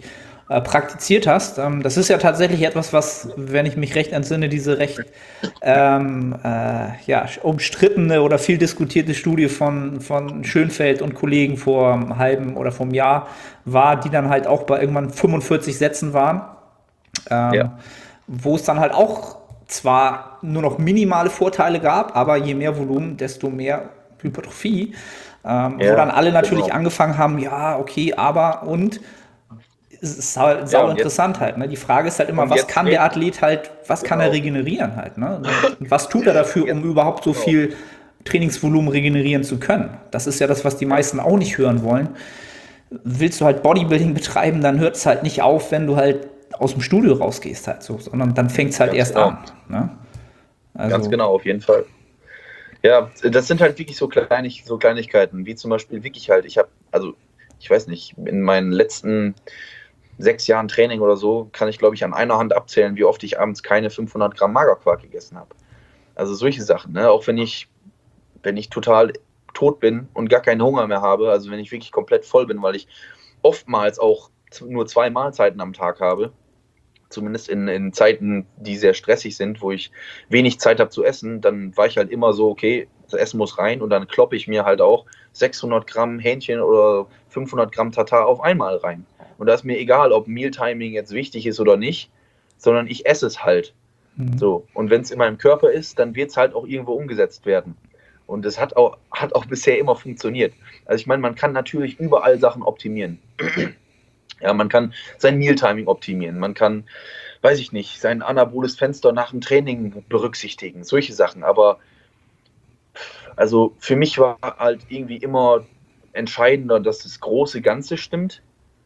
äh, praktiziert hast. Ähm, das ist ja tatsächlich etwas, was, wenn ich mich recht entsinne, diese recht ähm, äh, ja, umstrittene oder viel diskutierte Studie von, von Schönfeld und Kollegen vor einem halben oder vor einem Jahr war, die dann halt auch bei irgendwann fünfundvierzig Sätzen waren, ähm, Ja, wo es dann halt auch zwar nur noch minimale Vorteile gab, aber je mehr Volumen, desto mehr Hypertrophie, ähm, wo dann ja, alle natürlich genau. angefangen haben, ja, okay, aber und es ist sau, Ja, sau und jetzt, interessant halt. Ne? Die Frage ist halt immer, und was jetzt kann der fehlt, Athlet halt, was kann er genau, regenerieren halt, ne? Und, und was tut er dafür, um jetzt, überhaupt so genau, viel Trainingsvolumen regenerieren zu können? Das ist ja das, was die ja, meisten auch nicht hören wollen. Willst du halt Bodybuilding betreiben, dann hört es halt nicht auf, wenn du halt aus dem Studio rausgehst halt so, sondern dann fängt es halt ganz erst genau, an. Ne? ganz Also, genau, auf jeden Fall. Ja, das sind halt wirklich so, kleinig, so Kleinigkeiten, wie zum Beispiel wirklich halt, ich habe, also ich weiß nicht, in meinen letzten sechs Jahren Training oder so, kann ich glaube ich an einer Hand abzählen, wie oft ich abends keine fünfhundert Gramm Magerquark gegessen habe. Also solche Sachen, ne? Auch wenn ich, wenn ich total tot bin und gar keinen Hunger mehr habe, also wenn ich wirklich komplett voll bin, weil ich oftmals auch nur zwei Mahlzeiten am Tag habe, zumindest in, in Zeiten, die sehr stressig sind, wo ich wenig Zeit habe zu essen, dann war ich halt immer so, okay, das Essen muss rein und dann kloppe ich mir halt auch sechshundert Gramm Hähnchen oder fünfhundert Gramm Tatar auf einmal rein. Und da ist mir egal, ob Mealtiming jetzt wichtig ist oder nicht, sondern ich esse es halt. So. Und wenn es in meinem Körper ist, dann wird es halt auch irgendwo umgesetzt werden. Und es hat auch, hat auch bisher immer funktioniert. Also ich meine, man kann natürlich überall Sachen optimieren. Ja, man kann sein Mealtiming optimieren, man kann, weiß ich nicht, sein anaboles Fenster nach dem Training berücksichtigen, solche Sachen. Aber also für mich war halt irgendwie immer entscheidender, dass das große Ganze stimmt,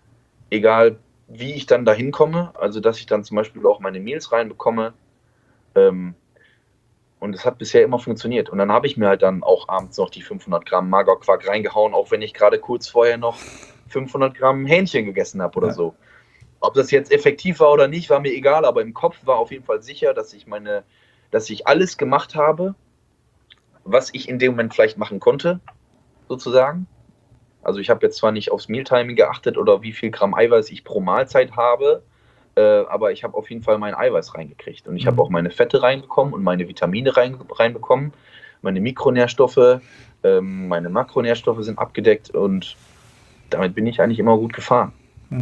egal wie ich dann da hinkomme. Also dass ich dann zum Beispiel auch meine Meals reinbekomme. Ähm, und es hat bisher immer funktioniert. Und dann habe ich mir halt dann auch abends noch die fünfhundert Gramm Magerquark reingehauen, auch wenn ich gerade kurz vorher noch fünfhundert Gramm Hähnchen gegessen habe oder ja. so. Ob das jetzt effektiv war oder nicht, war mir egal, aber im Kopf war auf jeden Fall sicher, dass ich meine, dass ich alles gemacht habe, was ich in dem Moment vielleicht machen konnte, sozusagen. Also ich habe jetzt zwar nicht aufs Mealtiming geachtet oder wie viel Gramm Eiweiß ich pro Mahlzeit habe, äh, aber ich habe auf jeden Fall mein Eiweiß reingekriegt. Und ich habe auch meine Fette reinbekommen und meine Vitamine rein, reinbekommen, meine Mikronährstoffe, ähm, meine Makronährstoffe sind abgedeckt und damit bin ich eigentlich immer gut gefahren.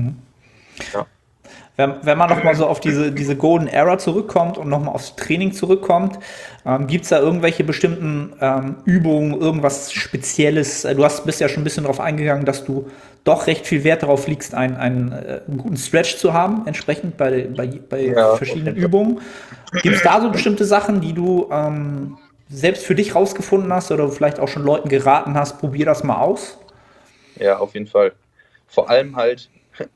Ja. Wenn, wenn man nochmal so auf diese, diese Golden Era zurückkommt und nochmal aufs Training zurückkommt, ähm, gibt es da irgendwelche bestimmten ähm, Übungen, irgendwas Spezielles? Du hast, bist ja schon ein bisschen darauf eingegangen, dass du doch recht viel Wert darauf legst, einen, einen, äh, einen guten Stretch zu haben, entsprechend bei, bei, bei Ja, auf verschiedenen jeden Fall. Übungen. Gibt es da so bestimmte Sachen, die du ähm, selbst für dich rausgefunden hast oder vielleicht auch schon Leuten geraten hast, probier das mal aus? Ja, auf jeden Fall. Vor allem halt,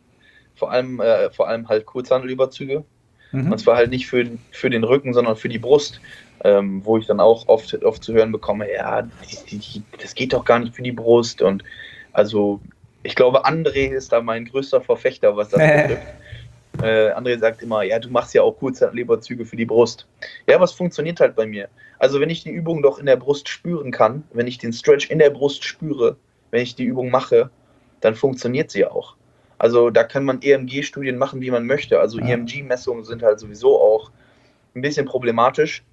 vor allem, äh, vor allem halt Kurzhantelüberzüge. Und Mhm. zwar halt nicht für, für den Rücken, sondern für die Brust. Ähm, wo ich dann auch oft, oft zu hören bekomme, ja, die, die, das geht doch gar nicht für die Brust. Und also, ich glaube, André ist da mein größter Verfechter, was das betrifft. Äh, André sagt immer, ja, du machst ja auch Kurzhantelüberzüge für die Brust. Ja, was funktioniert halt bei mir? Also, wenn ich die Übung doch in der Brust spüren kann, wenn ich den Stretch in der Brust spüre, wenn ich die Übung mache, dann funktioniert sie auch. Also, da kann man E M G-Studien machen, wie man möchte. Also, Ja. E M G-Messungen sind halt sowieso auch ein bisschen problematisch.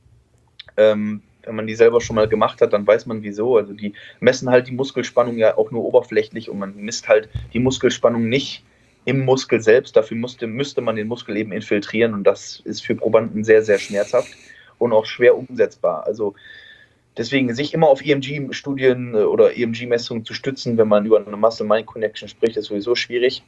Ähm, wenn man die selber schon mal gemacht hat, dann weiß man wieso. Also, die messen halt die Muskelspannung ja auch nur oberflächlich und man misst halt die Muskelspannung nicht im Muskel selbst. Dafür musste, müsste man den Muskel eben infiltrieren und das ist für Probanden sehr, sehr schmerzhaft und auch schwer umsetzbar. Also deswegen sich immer auf E M G-Studien oder E M G-Messungen zu stützen, wenn man über eine Muscle-Mind-Connection spricht, ist sowieso schwierig.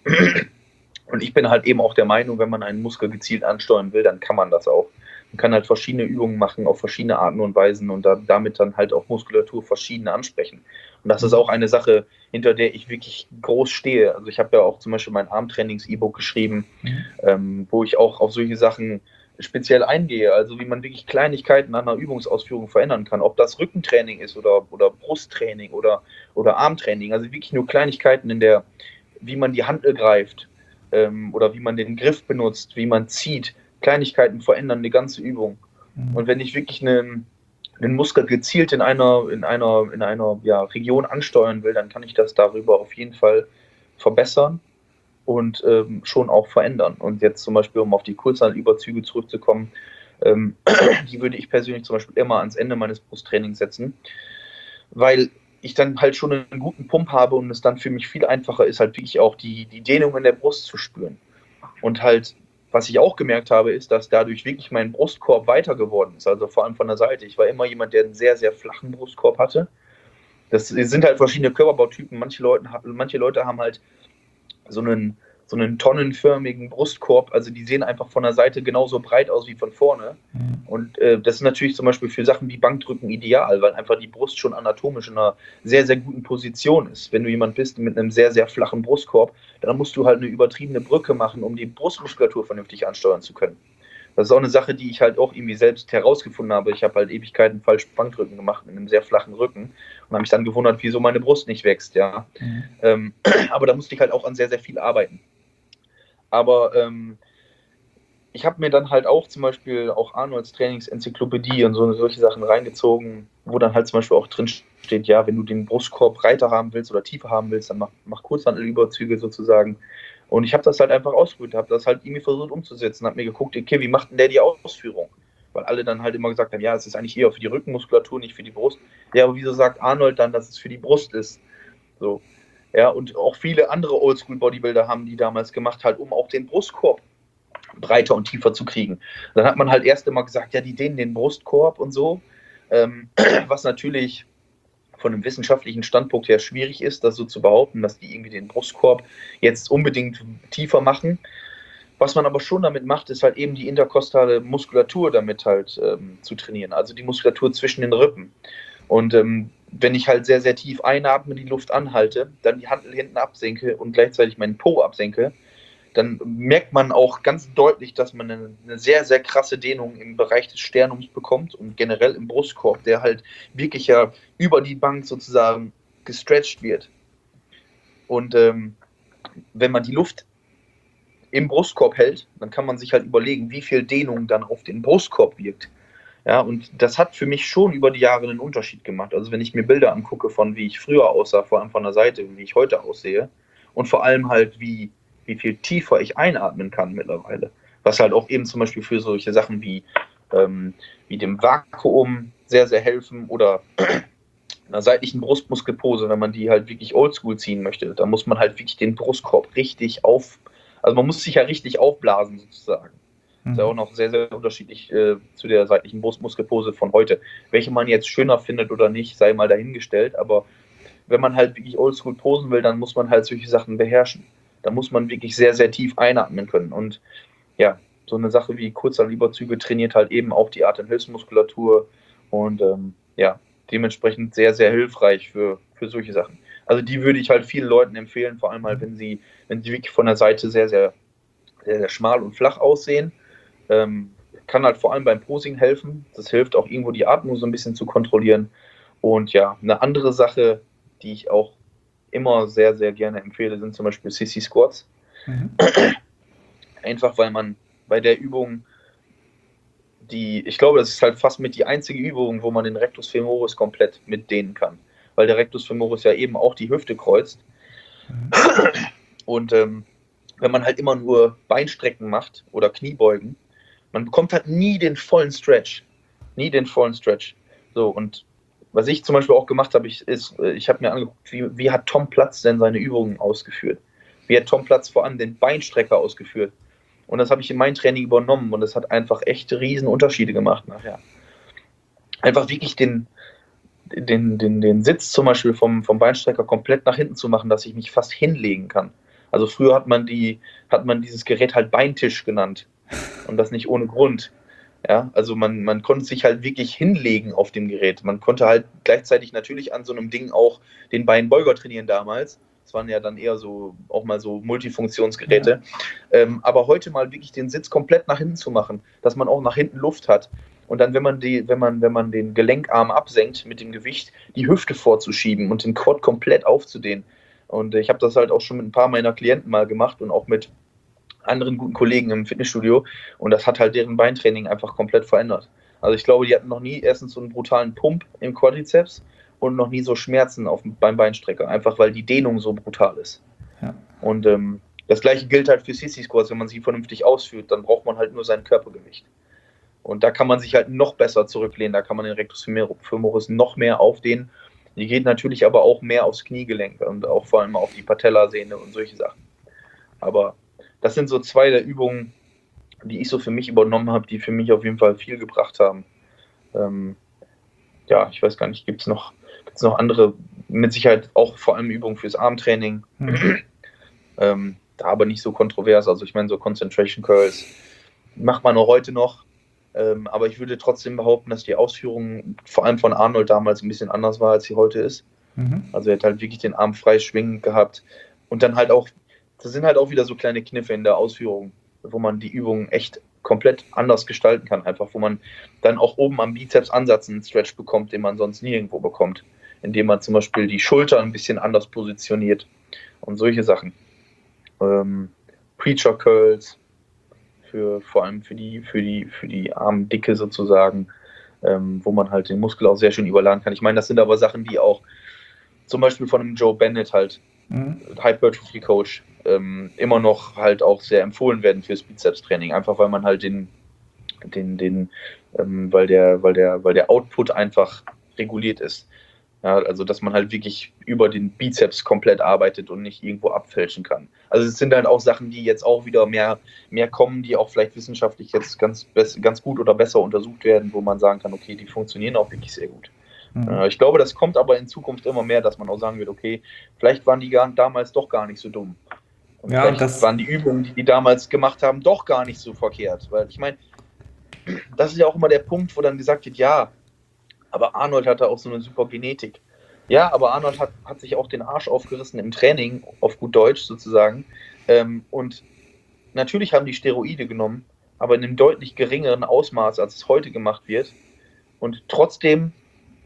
Und ich bin halt eben auch der Meinung, wenn man einen Muskel gezielt ansteuern will, dann kann man das auch. Man kann halt verschiedene Übungen machen auf verschiedene Arten und Weisen und da, damit dann halt auch Muskulatur verschiedene ansprechen. Und das ist auch eine Sache, hinter der ich wirklich groß stehe. Also ich habe ja auch zum Beispiel mein Armtrainings-E-Book geschrieben, ähm, wo ich auch auf solche Sachen speziell eingehe. Also wie man wirklich Kleinigkeiten an einer Übungsausführung verändern kann. Ob das Rückentraining ist oder, oder Brusttraining oder, oder Armtraining. Also wirklich nur Kleinigkeiten in der, wie man die Hantel greift ähm, oder wie man den Griff benutzt, wie man zieht. Kleinigkeiten verändern eine ganze Übung. Und wenn ich wirklich einen, einen Muskel gezielt in einer, in einer, in einer ja, Region ansteuern will, dann kann ich das darüber auf jeden Fall verbessern. und ähm, schon auch verändern. Und jetzt zum Beispiel, um auf die Kurzhantelüberzüge zurückzukommen, ähm, die würde ich persönlich zum Beispiel immer ans Ende meines Brusttrainings setzen, weil ich dann halt schon einen guten Pump habe und es dann für mich viel einfacher ist, halt wirklich auch die, die Dehnung in der Brust zu spüren. Und halt, was ich auch gemerkt habe, ist, dass dadurch wirklich mein Brustkorb weiter geworden ist, also vor allem von der Seite. Ich war immer jemand, der einen sehr, sehr flachen Brustkorb hatte. Das sind halt verschiedene Körperbautypen. Manche Leute, manche Leute haben halt so einen, so einen tonnenförmigen Brustkorb, also die sehen einfach von der Seite genauso breit aus wie von vorne. Mhm. Und äh, das ist natürlich zum Beispiel für Sachen wie Bankdrücken ideal, weil einfach die Brust schon anatomisch in einer sehr, sehr guten Position ist. Wenn du jemand bist mit einem sehr, sehr flachen Brustkorb, dann musst du halt eine übertriebene Brücke machen, um die Brustmuskulatur vernünftig ansteuern zu können. Das ist auch eine Sache, die ich halt auch irgendwie selbst herausgefunden habe. Ich habe halt Ewigkeiten falsch Bankdrücken gemacht mit einem sehr flachen Rücken und habe mich dann gewundert, wieso meine Brust nicht wächst, ja. Mhm. Ähm, aber da musste ich halt auch an sehr, sehr viel arbeiten. Aber ähm, ich habe mir dann halt auch zum Beispiel auch Arnolds Trainingsenzyklopädie und so solche Sachen reingezogen, wo dann halt zum Beispiel auch drin steht, ja, wenn du den Brustkorb breiter haben willst oder tiefer haben willst, dann mach, mach Kurzhantelüberzüge sozusagen. Und ich habe das halt einfach ausprobiert, habe das halt irgendwie versucht umzusetzen, habe mir geguckt, okay, wie macht denn der die Ausführung? Weil alle dann halt immer gesagt haben, ja, es ist eigentlich eher für die Rückenmuskulatur, nicht für die Brust. Ja, aber wieso sagt Arnold dann, dass es für die Brust ist? So. Ja, und auch viele andere Oldschool-Bodybuilder haben die damals gemacht, halt, um auch den Brustkorb breiter und tiefer zu kriegen. Dann hat man halt erst immer gesagt, ja, die dehnen den Brustkorb und so, ähm, was natürlich von einem wissenschaftlichen Standpunkt her schwierig ist, das so zu behaupten, dass die irgendwie den Brustkorb jetzt unbedingt tiefer machen. Was man aber schon damit macht, ist halt eben die interkostale Muskulatur damit halt ähm, zu trainieren, also die Muskulatur zwischen den Rippen. Und ähm, wenn ich halt sehr, sehr tief einatme, die Luft anhalte, dann die Hantel hinten absenke und gleichzeitig meinen Po absenke, dann merkt man auch ganz deutlich, dass man eine, eine sehr, sehr krasse Dehnung im Bereich des Sternums bekommt und generell im Brustkorb, der halt wirklich ja über die Bank sozusagen gestretcht wird. Und ähm, wenn man die Luft im Brustkorb hält, dann kann man sich halt überlegen, wie viel Dehnung dann auf den Brustkorb wirkt. Ja, und das hat für mich schon über die Jahre einen Unterschied gemacht. Also wenn ich mir Bilder angucke von wie ich früher aussah, vor allem von der Seite, wie ich heute aussehe und vor allem halt wie wie viel tiefer ich einatmen kann mittlerweile. Was halt auch eben zum Beispiel für solche Sachen wie, ähm, wie dem Vakuum sehr, sehr helfen oder einer seitlichen Brustmuskelpose, wenn man die halt wirklich oldschool ziehen möchte. Da muss man halt wirklich den Brustkorb richtig auf, also man muss sich ja richtig aufblasen sozusagen. Mhm. Ist ja auch noch sehr, sehr unterschiedlich äh, zu der seitlichen Brustmuskelpose von heute. Welche man jetzt schöner findet oder nicht, sei mal dahingestellt, aber wenn man halt wirklich oldschool posen will, dann muss man halt solche Sachen beherrschen. Da muss man wirklich sehr, sehr tief einatmen können. Und ja, so eine Sache wie Kurzhantelüberzüge trainiert halt eben auch die Atemhilfsmuskulatur und ähm, ja, dementsprechend sehr, sehr hilfreich für, für solche Sachen. Also die würde ich halt vielen Leuten empfehlen, vor allem halt, wenn sie, wenn sie wirklich von der Seite sehr, sehr, sehr, sehr schmal und flach aussehen. Ähm, kann halt vor allem beim Posing helfen. Das hilft auch irgendwo die Atmung so ein bisschen zu kontrollieren. Und ja, eine andere Sache, die ich auch immer sehr, sehr gerne empfehle, sind zum Beispiel Sissy Squats. Mhm. Einfach, weil man bei der Übung die, ich glaube, das ist halt fast mit die einzige Übung, wo man den Rectus femoris komplett mitdehnen kann. Weil der Rectus femoris ja eben auch die Hüfte kreuzt. Mhm. Und ähm, wenn man halt immer nur Beinstrecken macht oder Kniebeugen, man bekommt halt nie den vollen Stretch. Nie den vollen Stretch. So, und was ich zum Beispiel auch gemacht habe, ich, ist, ich habe mir angeguckt, wie, wie hat Tom Platz denn seine Übungen ausgeführt? Wie hat Tom Platz vor allem den Beinstrecker ausgeführt? Und das habe ich in mein Training übernommen und das hat einfach echt riesen Unterschiede gemacht nachher. Einfach wirklich den, den, den, den Sitz zum Beispiel vom, vom Beinstrecker komplett nach hinten zu machen, dass ich mich fast hinlegen kann. Also früher hat man, die, hat man dieses Gerät halt Beintisch genannt und das nicht ohne Grund. Ja, also man, man konnte sich halt wirklich hinlegen auf dem Gerät. Man konnte halt gleichzeitig natürlich an so einem Ding auch den Beinbeuger trainieren damals. Das waren ja dann eher so, auch mal so Multifunktionsgeräte. Ja. Ähm, aber heute mal wirklich den Sitz komplett nach hinten zu machen, dass man auch nach hinten Luft hat. Und dann, wenn man die, wenn man, wenn man den Gelenkarm absenkt mit dem Gewicht, die Hüfte vorzuschieben und den Quad komplett aufzudehnen. Und ich habe das halt auch schon mit ein paar meiner Klienten mal gemacht und auch mit anderen guten Kollegen im Fitnessstudio und das hat halt deren Beintraining einfach komplett verändert. Also ich glaube, die hatten noch nie erstens so einen brutalen Pump im Quadrizeps und noch nie so Schmerzen auf, beim Beinstrecker, einfach weil die Dehnung so brutal ist. Ja. Und ähm, das gleiche gilt halt für C C-Squats, wenn man sie vernünftig ausführt, dann braucht man halt nur sein Körpergewicht. Und da kann man sich halt noch besser zurücklehnen, da kann man den Rectus femoris noch mehr aufdehnen. Die geht natürlich aber auch mehr aufs Kniegelenk und auch vor allem auf die Patellasehne und solche Sachen. Aber das sind so zwei der Übungen, die ich so für mich übernommen habe, die für mich auf jeden Fall viel gebracht haben. Ähm, ja, ich weiß gar nicht, gibt es noch, gibt's noch andere, mit Sicherheit auch vor allem Übungen fürs Armtraining, mhm. ähm, da aber nicht so kontrovers, also ich meine so Concentration Curls macht man auch heute noch, ähm, aber ich würde trotzdem behaupten, dass die Ausführung vor allem von Arnold damals ein bisschen anders war, als sie heute ist. Mhm. Also er hat halt wirklich den Arm frei schwingend gehabt und dann halt auch, das sind halt auch wieder so kleine Kniffe in der Ausführung, wo man die Übungen echt komplett anders gestalten kann, einfach wo man dann auch oben am Bizepsansatz einen Stretch bekommt, den man sonst nirgendwo bekommt, indem man zum Beispiel die Schulter ein bisschen anders positioniert und solche Sachen. Ähm, Preacher Curls, für, vor allem für die, für die, für die Armdicke sozusagen, ähm, wo man halt den Muskel auch sehr schön überladen kann. Ich meine, das sind aber Sachen, die auch zum Beispiel von einem Joe Bennett halt, mhm. Hypertrophy Coach, ähm, immer noch halt auch sehr empfohlen werden fürs Bizepstraining, einfach weil man halt den, den, den, ähm, weil der, weil der, weil der Output einfach reguliert ist. Ja, also dass man halt wirklich über den Bizeps komplett arbeitet und nicht irgendwo abfälschen kann. Also es sind halt auch Sachen, die jetzt auch wieder mehr, mehr kommen, die auch vielleicht wissenschaftlich jetzt ganz, ganz gut oder besser untersucht werden, wo man sagen kann, okay, die funktionieren auch wirklich sehr gut. Mhm. Äh, ich glaube, das kommt aber in Zukunft immer mehr, dass man auch sagen wird, okay, vielleicht waren die gar, damals doch gar nicht so dumm. Und ja, vielleicht das waren die Übungen, die die damals gemacht haben, doch gar nicht so verkehrt. Weil ich meine, das ist ja auch immer der Punkt, wo dann gesagt wird, ja, aber Arnold hatte auch so eine super Genetik. Ja, aber Arnold hat, hat sich auch den Arsch aufgerissen im Training, auf gut Deutsch sozusagen. Ähm, und natürlich haben die Steroide genommen, aber in einem deutlich geringeren Ausmaß, als es heute gemacht wird. Und trotzdem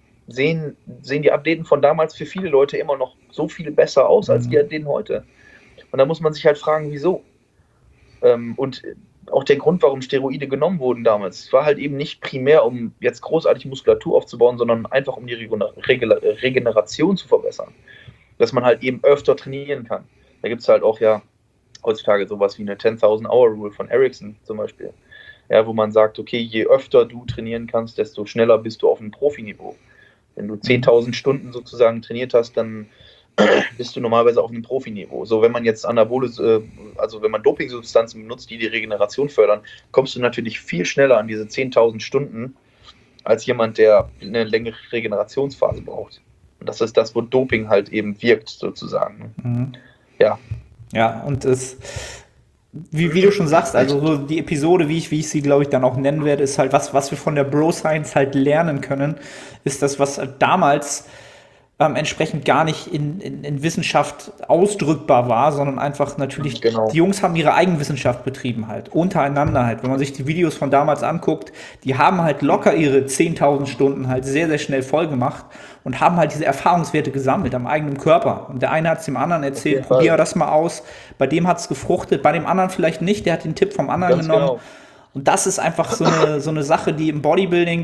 sehen, sehen die Athleten von damals für viele Leute immer noch so viel besser aus, als die Athleten heute. Und da muss man sich halt fragen, wieso. Ähm, und auch der Grund, warum Steroide genommen wurden damals, war halt eben nicht primär, um jetzt großartig Muskulatur aufzubauen, sondern einfach, um die Regeneration zu verbessern. Dass man halt eben öfter trainieren kann. Da gibt es halt auch ja heutzutage sowas wie eine zehntausend Hour Rule von Ericsson zum Beispiel. Ja, wo man sagt, okay, je öfter du trainieren kannst, desto schneller bist du auf einem Profiniveau. Wenn du zehntausend Stunden sozusagen trainiert hast, dann bist du normalerweise auf einem Profiniveau. So, wenn man jetzt Anabole, also wenn man Dopingsubstanzen benutzt, die die Regeneration fördern, kommst du natürlich viel schneller an diese zehntausend Stunden als jemand, der eine längere Regenerationsphase braucht. Und das ist das, wo Doping halt eben wirkt, sozusagen. Mhm. Ja. Ja, und es, wie, wie du schon sagst, also so die Episode, wie ich, wie ich sie, glaube ich, dann auch nennen werde, ist halt was, was wir von der Bro-Science halt lernen können, ist das, was damals Ähm, entsprechend gar nicht in, in, in Wissenschaft ausdrückbar war, sondern einfach natürlich, genau. Die Jungs haben ihre Eigenwissenschaft betrieben halt, untereinander halt. Wenn man sich die Videos von damals anguckt, die haben halt locker ihre zehntausend Stunden halt sehr, sehr schnell voll gemacht und haben halt diese Erfahrungswerte gesammelt am eigenen Körper. Und der eine hat es dem anderen erzählt, okay, probier das mal aus, bei dem hat es gefruchtet, bei dem anderen vielleicht nicht, der hat den Tipp vom anderen Ganz genommen. Genau. Und das ist einfach so eine, so eine Sache, die im Bodybuilding,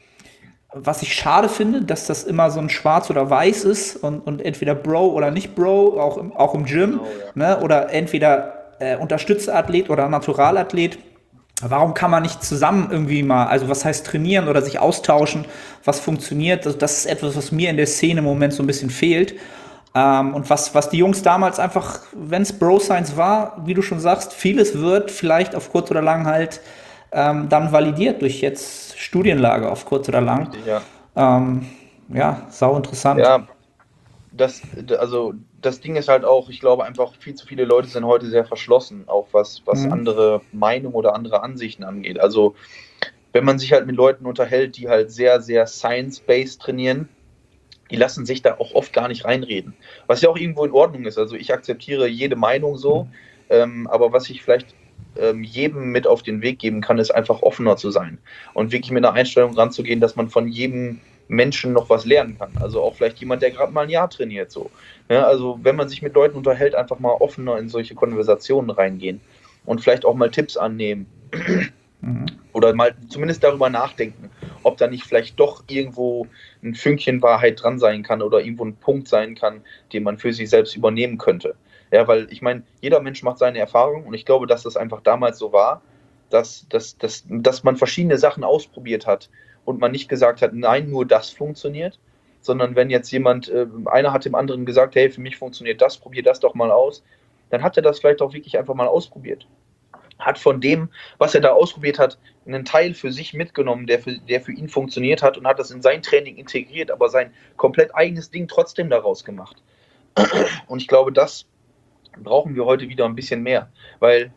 was ich schade finde, dass das immer so ein Schwarz oder Weiß ist und, und entweder Bro oder nicht Bro, auch im, auch im Gym, genau, ja. Ne? Oder entweder äh, Unterstützerathlet oder Naturalathlet. Warum kann man nicht zusammen irgendwie mal, also was heißt trainieren oder sich austauschen, was funktioniert? Also das ist etwas, was mir in der Szene im Moment so ein bisschen fehlt. Ähm, und was, was die Jungs damals einfach, wenn es Bro-Science war, wie du schon sagst, vieles wird vielleicht auf kurz oder lang halt ähm, dann validiert durch jetzt Studienlage auf kurz oder lang. Richtig, ja. Ähm, ja, sau interessant. Ja, das, also das Ding ist halt auch, ich glaube einfach, viel zu viele Leute sind heute sehr verschlossen, auch was, was mhm. andere Meinungen oder andere Ansichten angeht. Also wenn man sich halt mit Leuten unterhält, die halt sehr, sehr science-based trainieren, die lassen sich da auch oft gar nicht reinreden. Was ja auch irgendwo in Ordnung ist. Also ich akzeptiere jede Meinung so, mhm. ähm, aber was ich vielleicht jedem mit auf den Weg geben kann, ist einfach offener zu sein und wirklich mit einer Einstellung ranzugehen, dass man von jedem Menschen noch was lernen kann. Also auch vielleicht jemand, der gerade mal ein Jahr trainiert. So. Ja, also wenn man sich mit Leuten unterhält, einfach mal offener in solche Konversationen reingehen und vielleicht auch mal Tipps annehmen mhm. oder mal zumindest darüber nachdenken, ob da nicht vielleicht doch irgendwo ein Fünkchen Wahrheit dran sein kann oder irgendwo ein Punkt sein kann, den man für sich selbst übernehmen könnte. Ja, weil ich meine, jeder Mensch macht seine Erfahrung und ich glaube, dass das einfach damals so war, dass, dass, dass, dass man verschiedene Sachen ausprobiert hat und man nicht gesagt hat, nein, nur das funktioniert, sondern wenn jetzt jemand, äh, einer hat dem anderen gesagt, hey, für mich funktioniert das, probier das doch mal aus, dann hat er das vielleicht auch wirklich einfach mal ausprobiert. Hat von dem, was er da ausprobiert hat, einen Teil für sich mitgenommen, der für, der für ihn funktioniert hat und hat das in sein Training integriert, aber sein komplett eigenes Ding trotzdem daraus gemacht. Und ich glaube, das brauchen wir heute wieder ein bisschen mehr, weil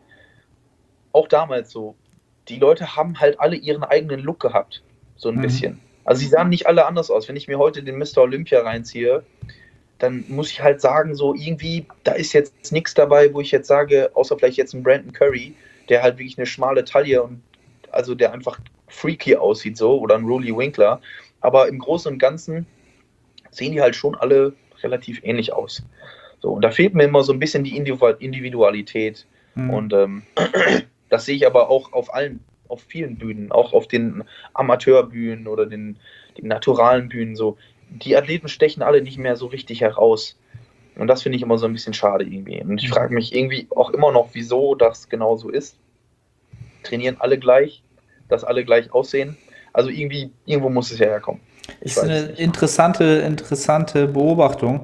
auch damals so, die Leute haben halt alle ihren eigenen Look gehabt, so ein mhm. bisschen. Also sie sahen nicht alle anders aus. Wenn ich mir heute den Mister Olympia reinziehe, dann muss ich halt sagen, so irgendwie, da ist jetzt nichts dabei, wo ich jetzt sage, außer vielleicht jetzt ein Brandon Curry, der halt wirklich eine schmale Taille und also der einfach freaky aussieht so, oder ein Rolly Winkler. Aber im Großen und Ganzen sehen die halt schon alle relativ ähnlich aus. So, und da fehlt mir immer so ein bisschen die Individualität. Mhm. Und ähm, das sehe ich aber auch auf allen, auf vielen Bühnen, auch auf den Amateurbühnen oder den, den naturalen Bühnen so. Die Athleten stechen alle nicht mehr so richtig heraus. Und das finde ich immer so ein bisschen schade irgendwie. Und ich frage mich irgendwie auch immer noch, wieso das genau so ist. Trainieren alle gleich, dass alle gleich aussehen. Also irgendwie, irgendwo muss es ja herkommen. Ich ist eine interessante, interessante Beobachtung.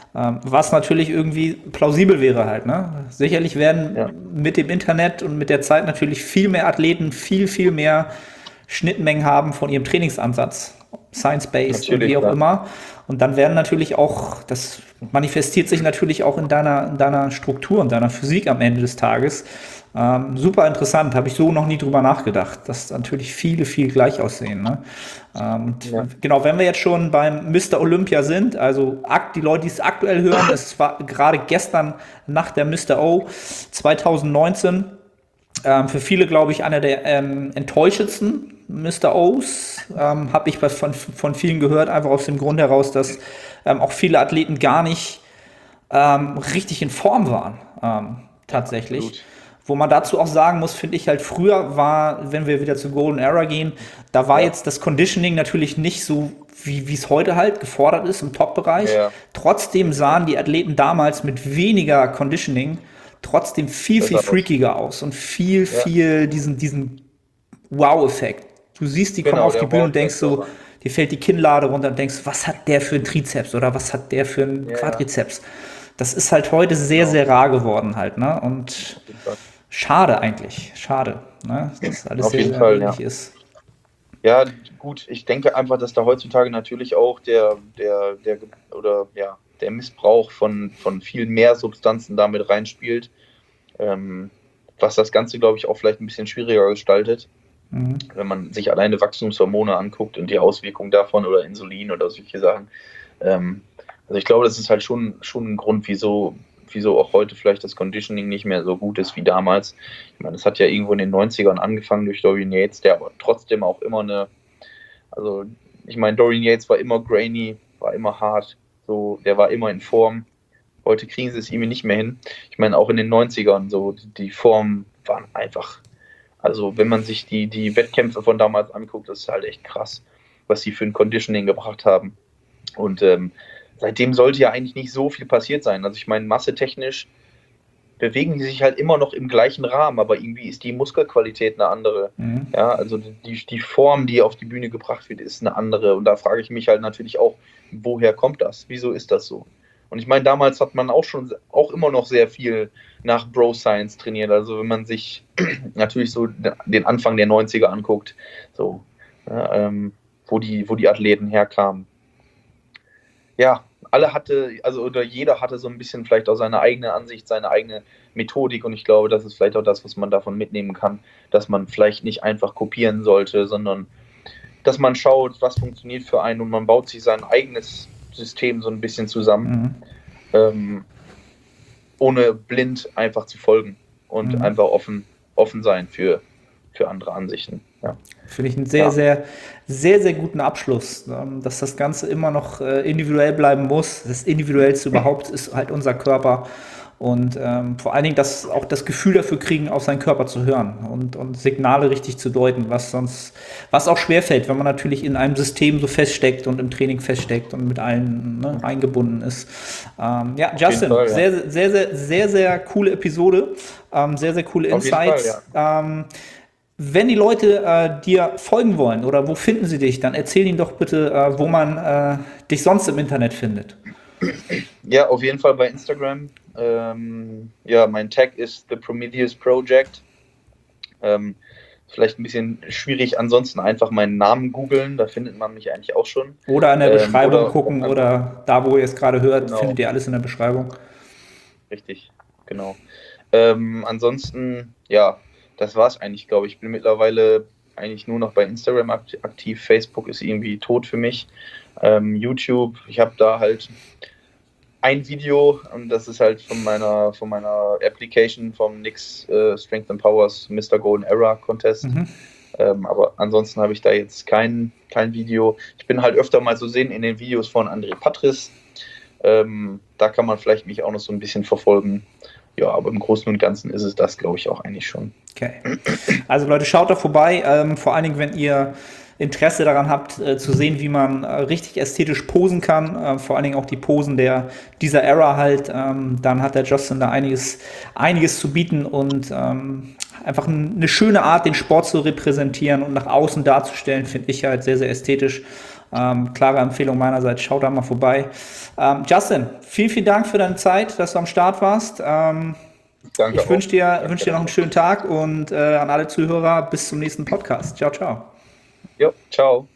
Was natürlich irgendwie plausibel wäre halt. Ne? Sicherlich werden ja. mit dem Internet und mit der Zeit natürlich viel mehr Athleten viel, viel mehr Schnittmengen haben von ihrem Trainingsansatz. Science-based und wie auch ja. immer. Und dann werden natürlich auch, das manifestiert sich natürlich auch in deiner, in deiner Struktur, in deiner Physik am Ende des Tages. Ähm, super interessant, habe ich so noch nie drüber nachgedacht, dass natürlich viele, viel gleich aussehen. Ne? Ähm, ja. Genau, wenn wir jetzt schon beim Mister Olympia sind, also die Leute, die es aktuell hören, es war gerade gestern nach der Mister O zwanzig neunzehn, ähm, für viele, glaube ich, einer der ähm, enttäuschendsten Mister O's, ähm, habe ich von, von vielen gehört, einfach aus dem Grund heraus, dass ähm, auch viele Athleten gar nicht ähm, richtig in Form waren, ähm, tatsächlich. Ja, wo man dazu auch sagen muss, finde ich halt, früher war, wenn wir wieder zur Golden Era gehen, da war ja. jetzt das Conditioning natürlich nicht so, wie es heute halt gefordert ist im Top-Bereich. Ja. Trotzdem sahen die Athleten damals mit weniger Conditioning trotzdem viel, das viel freakiger aus und viel, ja. viel diesen, diesen Wow-Effekt. Du siehst, die genau, kommen auf die Bühne und denkst so, dir fällt die Kinnlade runter und denkst, was hat der für einen Trizeps oder was hat der für einen ja. Quadrizeps? Das ist halt heute sehr, genau. sehr rar geworden halt, ne? Und schade eigentlich, schade, ne? Dass alles auf sehr, jeden sehr Fall, ähnlich ja. ist. Ja, gut, ich denke einfach, dass da heutzutage natürlich auch der, der, der, oder ja, der Missbrauch von, von viel mehr Substanzen damit reinspielt, ähm, was das Ganze, glaube ich, auch vielleicht ein bisschen schwieriger gestaltet. Mhm. Wenn man sich alleine Wachstumshormone anguckt und die Auswirkungen davon oder Insulin oder solche Sachen. Ähm, also ich glaube, das ist halt schon, schon ein Grund, wieso, wieso auch heute vielleicht das Conditioning nicht mehr so gut ist wie damals. Ich meine, das hat ja irgendwo in den neunzigern angefangen durch Dorian Yates, der aber trotzdem auch immer eine, also ich meine, Dorian Yates war immer grainy, war immer hart, so, der war immer in Form. Heute kriegen sie es irgendwie nicht mehr hin. Ich meine, auch in den neunzigern, so, die, die Formen waren einfach, also wenn man sich die, die Wettkämpfe von damals anguckt, das ist halt echt krass, was sie für ein Conditioning gebracht haben. Und ähm, seitdem sollte ja eigentlich nicht so viel passiert sein. Also ich meine, massetechnisch bewegen die sich halt immer noch im gleichen Rahmen, aber irgendwie ist die Muskelqualität eine andere. Mhm. Ja, also die, die Form, die auf die Bühne gebracht wird, ist eine andere. Und da frage ich mich halt natürlich auch, woher kommt das? Wieso ist das so? Und ich meine, damals hat man auch schon, auch immer noch sehr viel nach Bro Science trainiert. Also wenn man sich natürlich so den Anfang der neunziger anguckt, so, ja, ähm, wo die, wo die Athleten herkamen. Ja, alle hatte, also oder jeder hatte so ein bisschen vielleicht auch seine eigene Ansicht, seine eigene Methodik und ich glaube, das ist vielleicht auch das, was man davon mitnehmen kann, dass man vielleicht nicht einfach kopieren sollte, sondern dass man schaut, was funktioniert für einen und man baut sich sein eigenes System so ein bisschen zusammen, mhm. ähm, ohne blind einfach zu folgen und mhm. einfach offen, offen sein für, für andere Ansichten. Ja. Finde ich einen sehr, ja. sehr, sehr, sehr guten Abschluss, dass das Ganze immer noch individuell bleiben muss. Das Individuellste überhaupt ist halt unser Körper Und ähm, vor allen Dingen das, auch das Gefühl dafür kriegen, auf seinen Körper zu hören und, und Signale richtig zu deuten, was sonst, was auch schwerfällt, wenn man natürlich in einem System so feststeckt und im Training feststeckt und mit allen, ne, eingebunden ist. Ähm, ja, Justin, Fall, ja. sehr, sehr, sehr, sehr, sehr coole Episode, ähm, sehr, sehr coole auf Insights. Fall, ja. ähm, Wenn die Leute äh, dir folgen wollen oder wo finden sie dich, dann erzähl ihnen doch bitte, äh, wo man äh, dich sonst im Internet findet. Ja, auf jeden Fall bei Instagram. Ähm, ja, mein Tag ist The Prometheus Project. Ähm, vielleicht ein bisschen schwierig, ansonsten einfach meinen Namen googeln, da findet man mich eigentlich auch schon. Oder in der Beschreibung ähm, oder gucken oder da, wo ihr es gerade hört, genau. Findet ihr alles in der Beschreibung. Richtig, genau. Ähm, ansonsten, ja, das war's eigentlich, glaube ich. Ich bin mittlerweile eigentlich nur noch bei Instagram aktiv. Facebook ist irgendwie tot für mich. Ähm, YouTube, ich habe da halt ein Video und das ist halt von meiner von meiner Application vom Nix äh, Strength and Powers Mister Golden Era Contest. Mhm. Ähm, aber ansonsten habe ich da jetzt kein, kein Video. Ich bin halt öfter mal zu sehen in den Videos von André Patris. Ähm, da kann man vielleicht mich auch noch so ein bisschen verfolgen. Ja, aber im Großen und Ganzen ist es das, glaube ich, auch eigentlich schon. Okay. Also Leute, schaut da vorbei. Ähm, vor allen Dingen, wenn ihr Interesse daran habt, äh, zu sehen, wie man äh, richtig ästhetisch posen kann, äh, vor allen Dingen auch die Posen der, dieser Era halt, ähm, dann hat der Justin da einiges, einiges zu bieten und ähm, einfach ein, eine schöne Art, den Sport zu repräsentieren und nach außen darzustellen, finde ich halt sehr, sehr ästhetisch. Ähm, klare Empfehlung meinerseits, schaut da mal vorbei. Ähm, Justin, vielen, vielen Dank für deine Zeit, dass du am Start warst. Ähm, Danke ich wünsche dir, wünsch dir noch einen schönen Tag und äh, an alle Zuhörer bis zum nächsten Podcast. Ciao, ciao. Jo, ciao.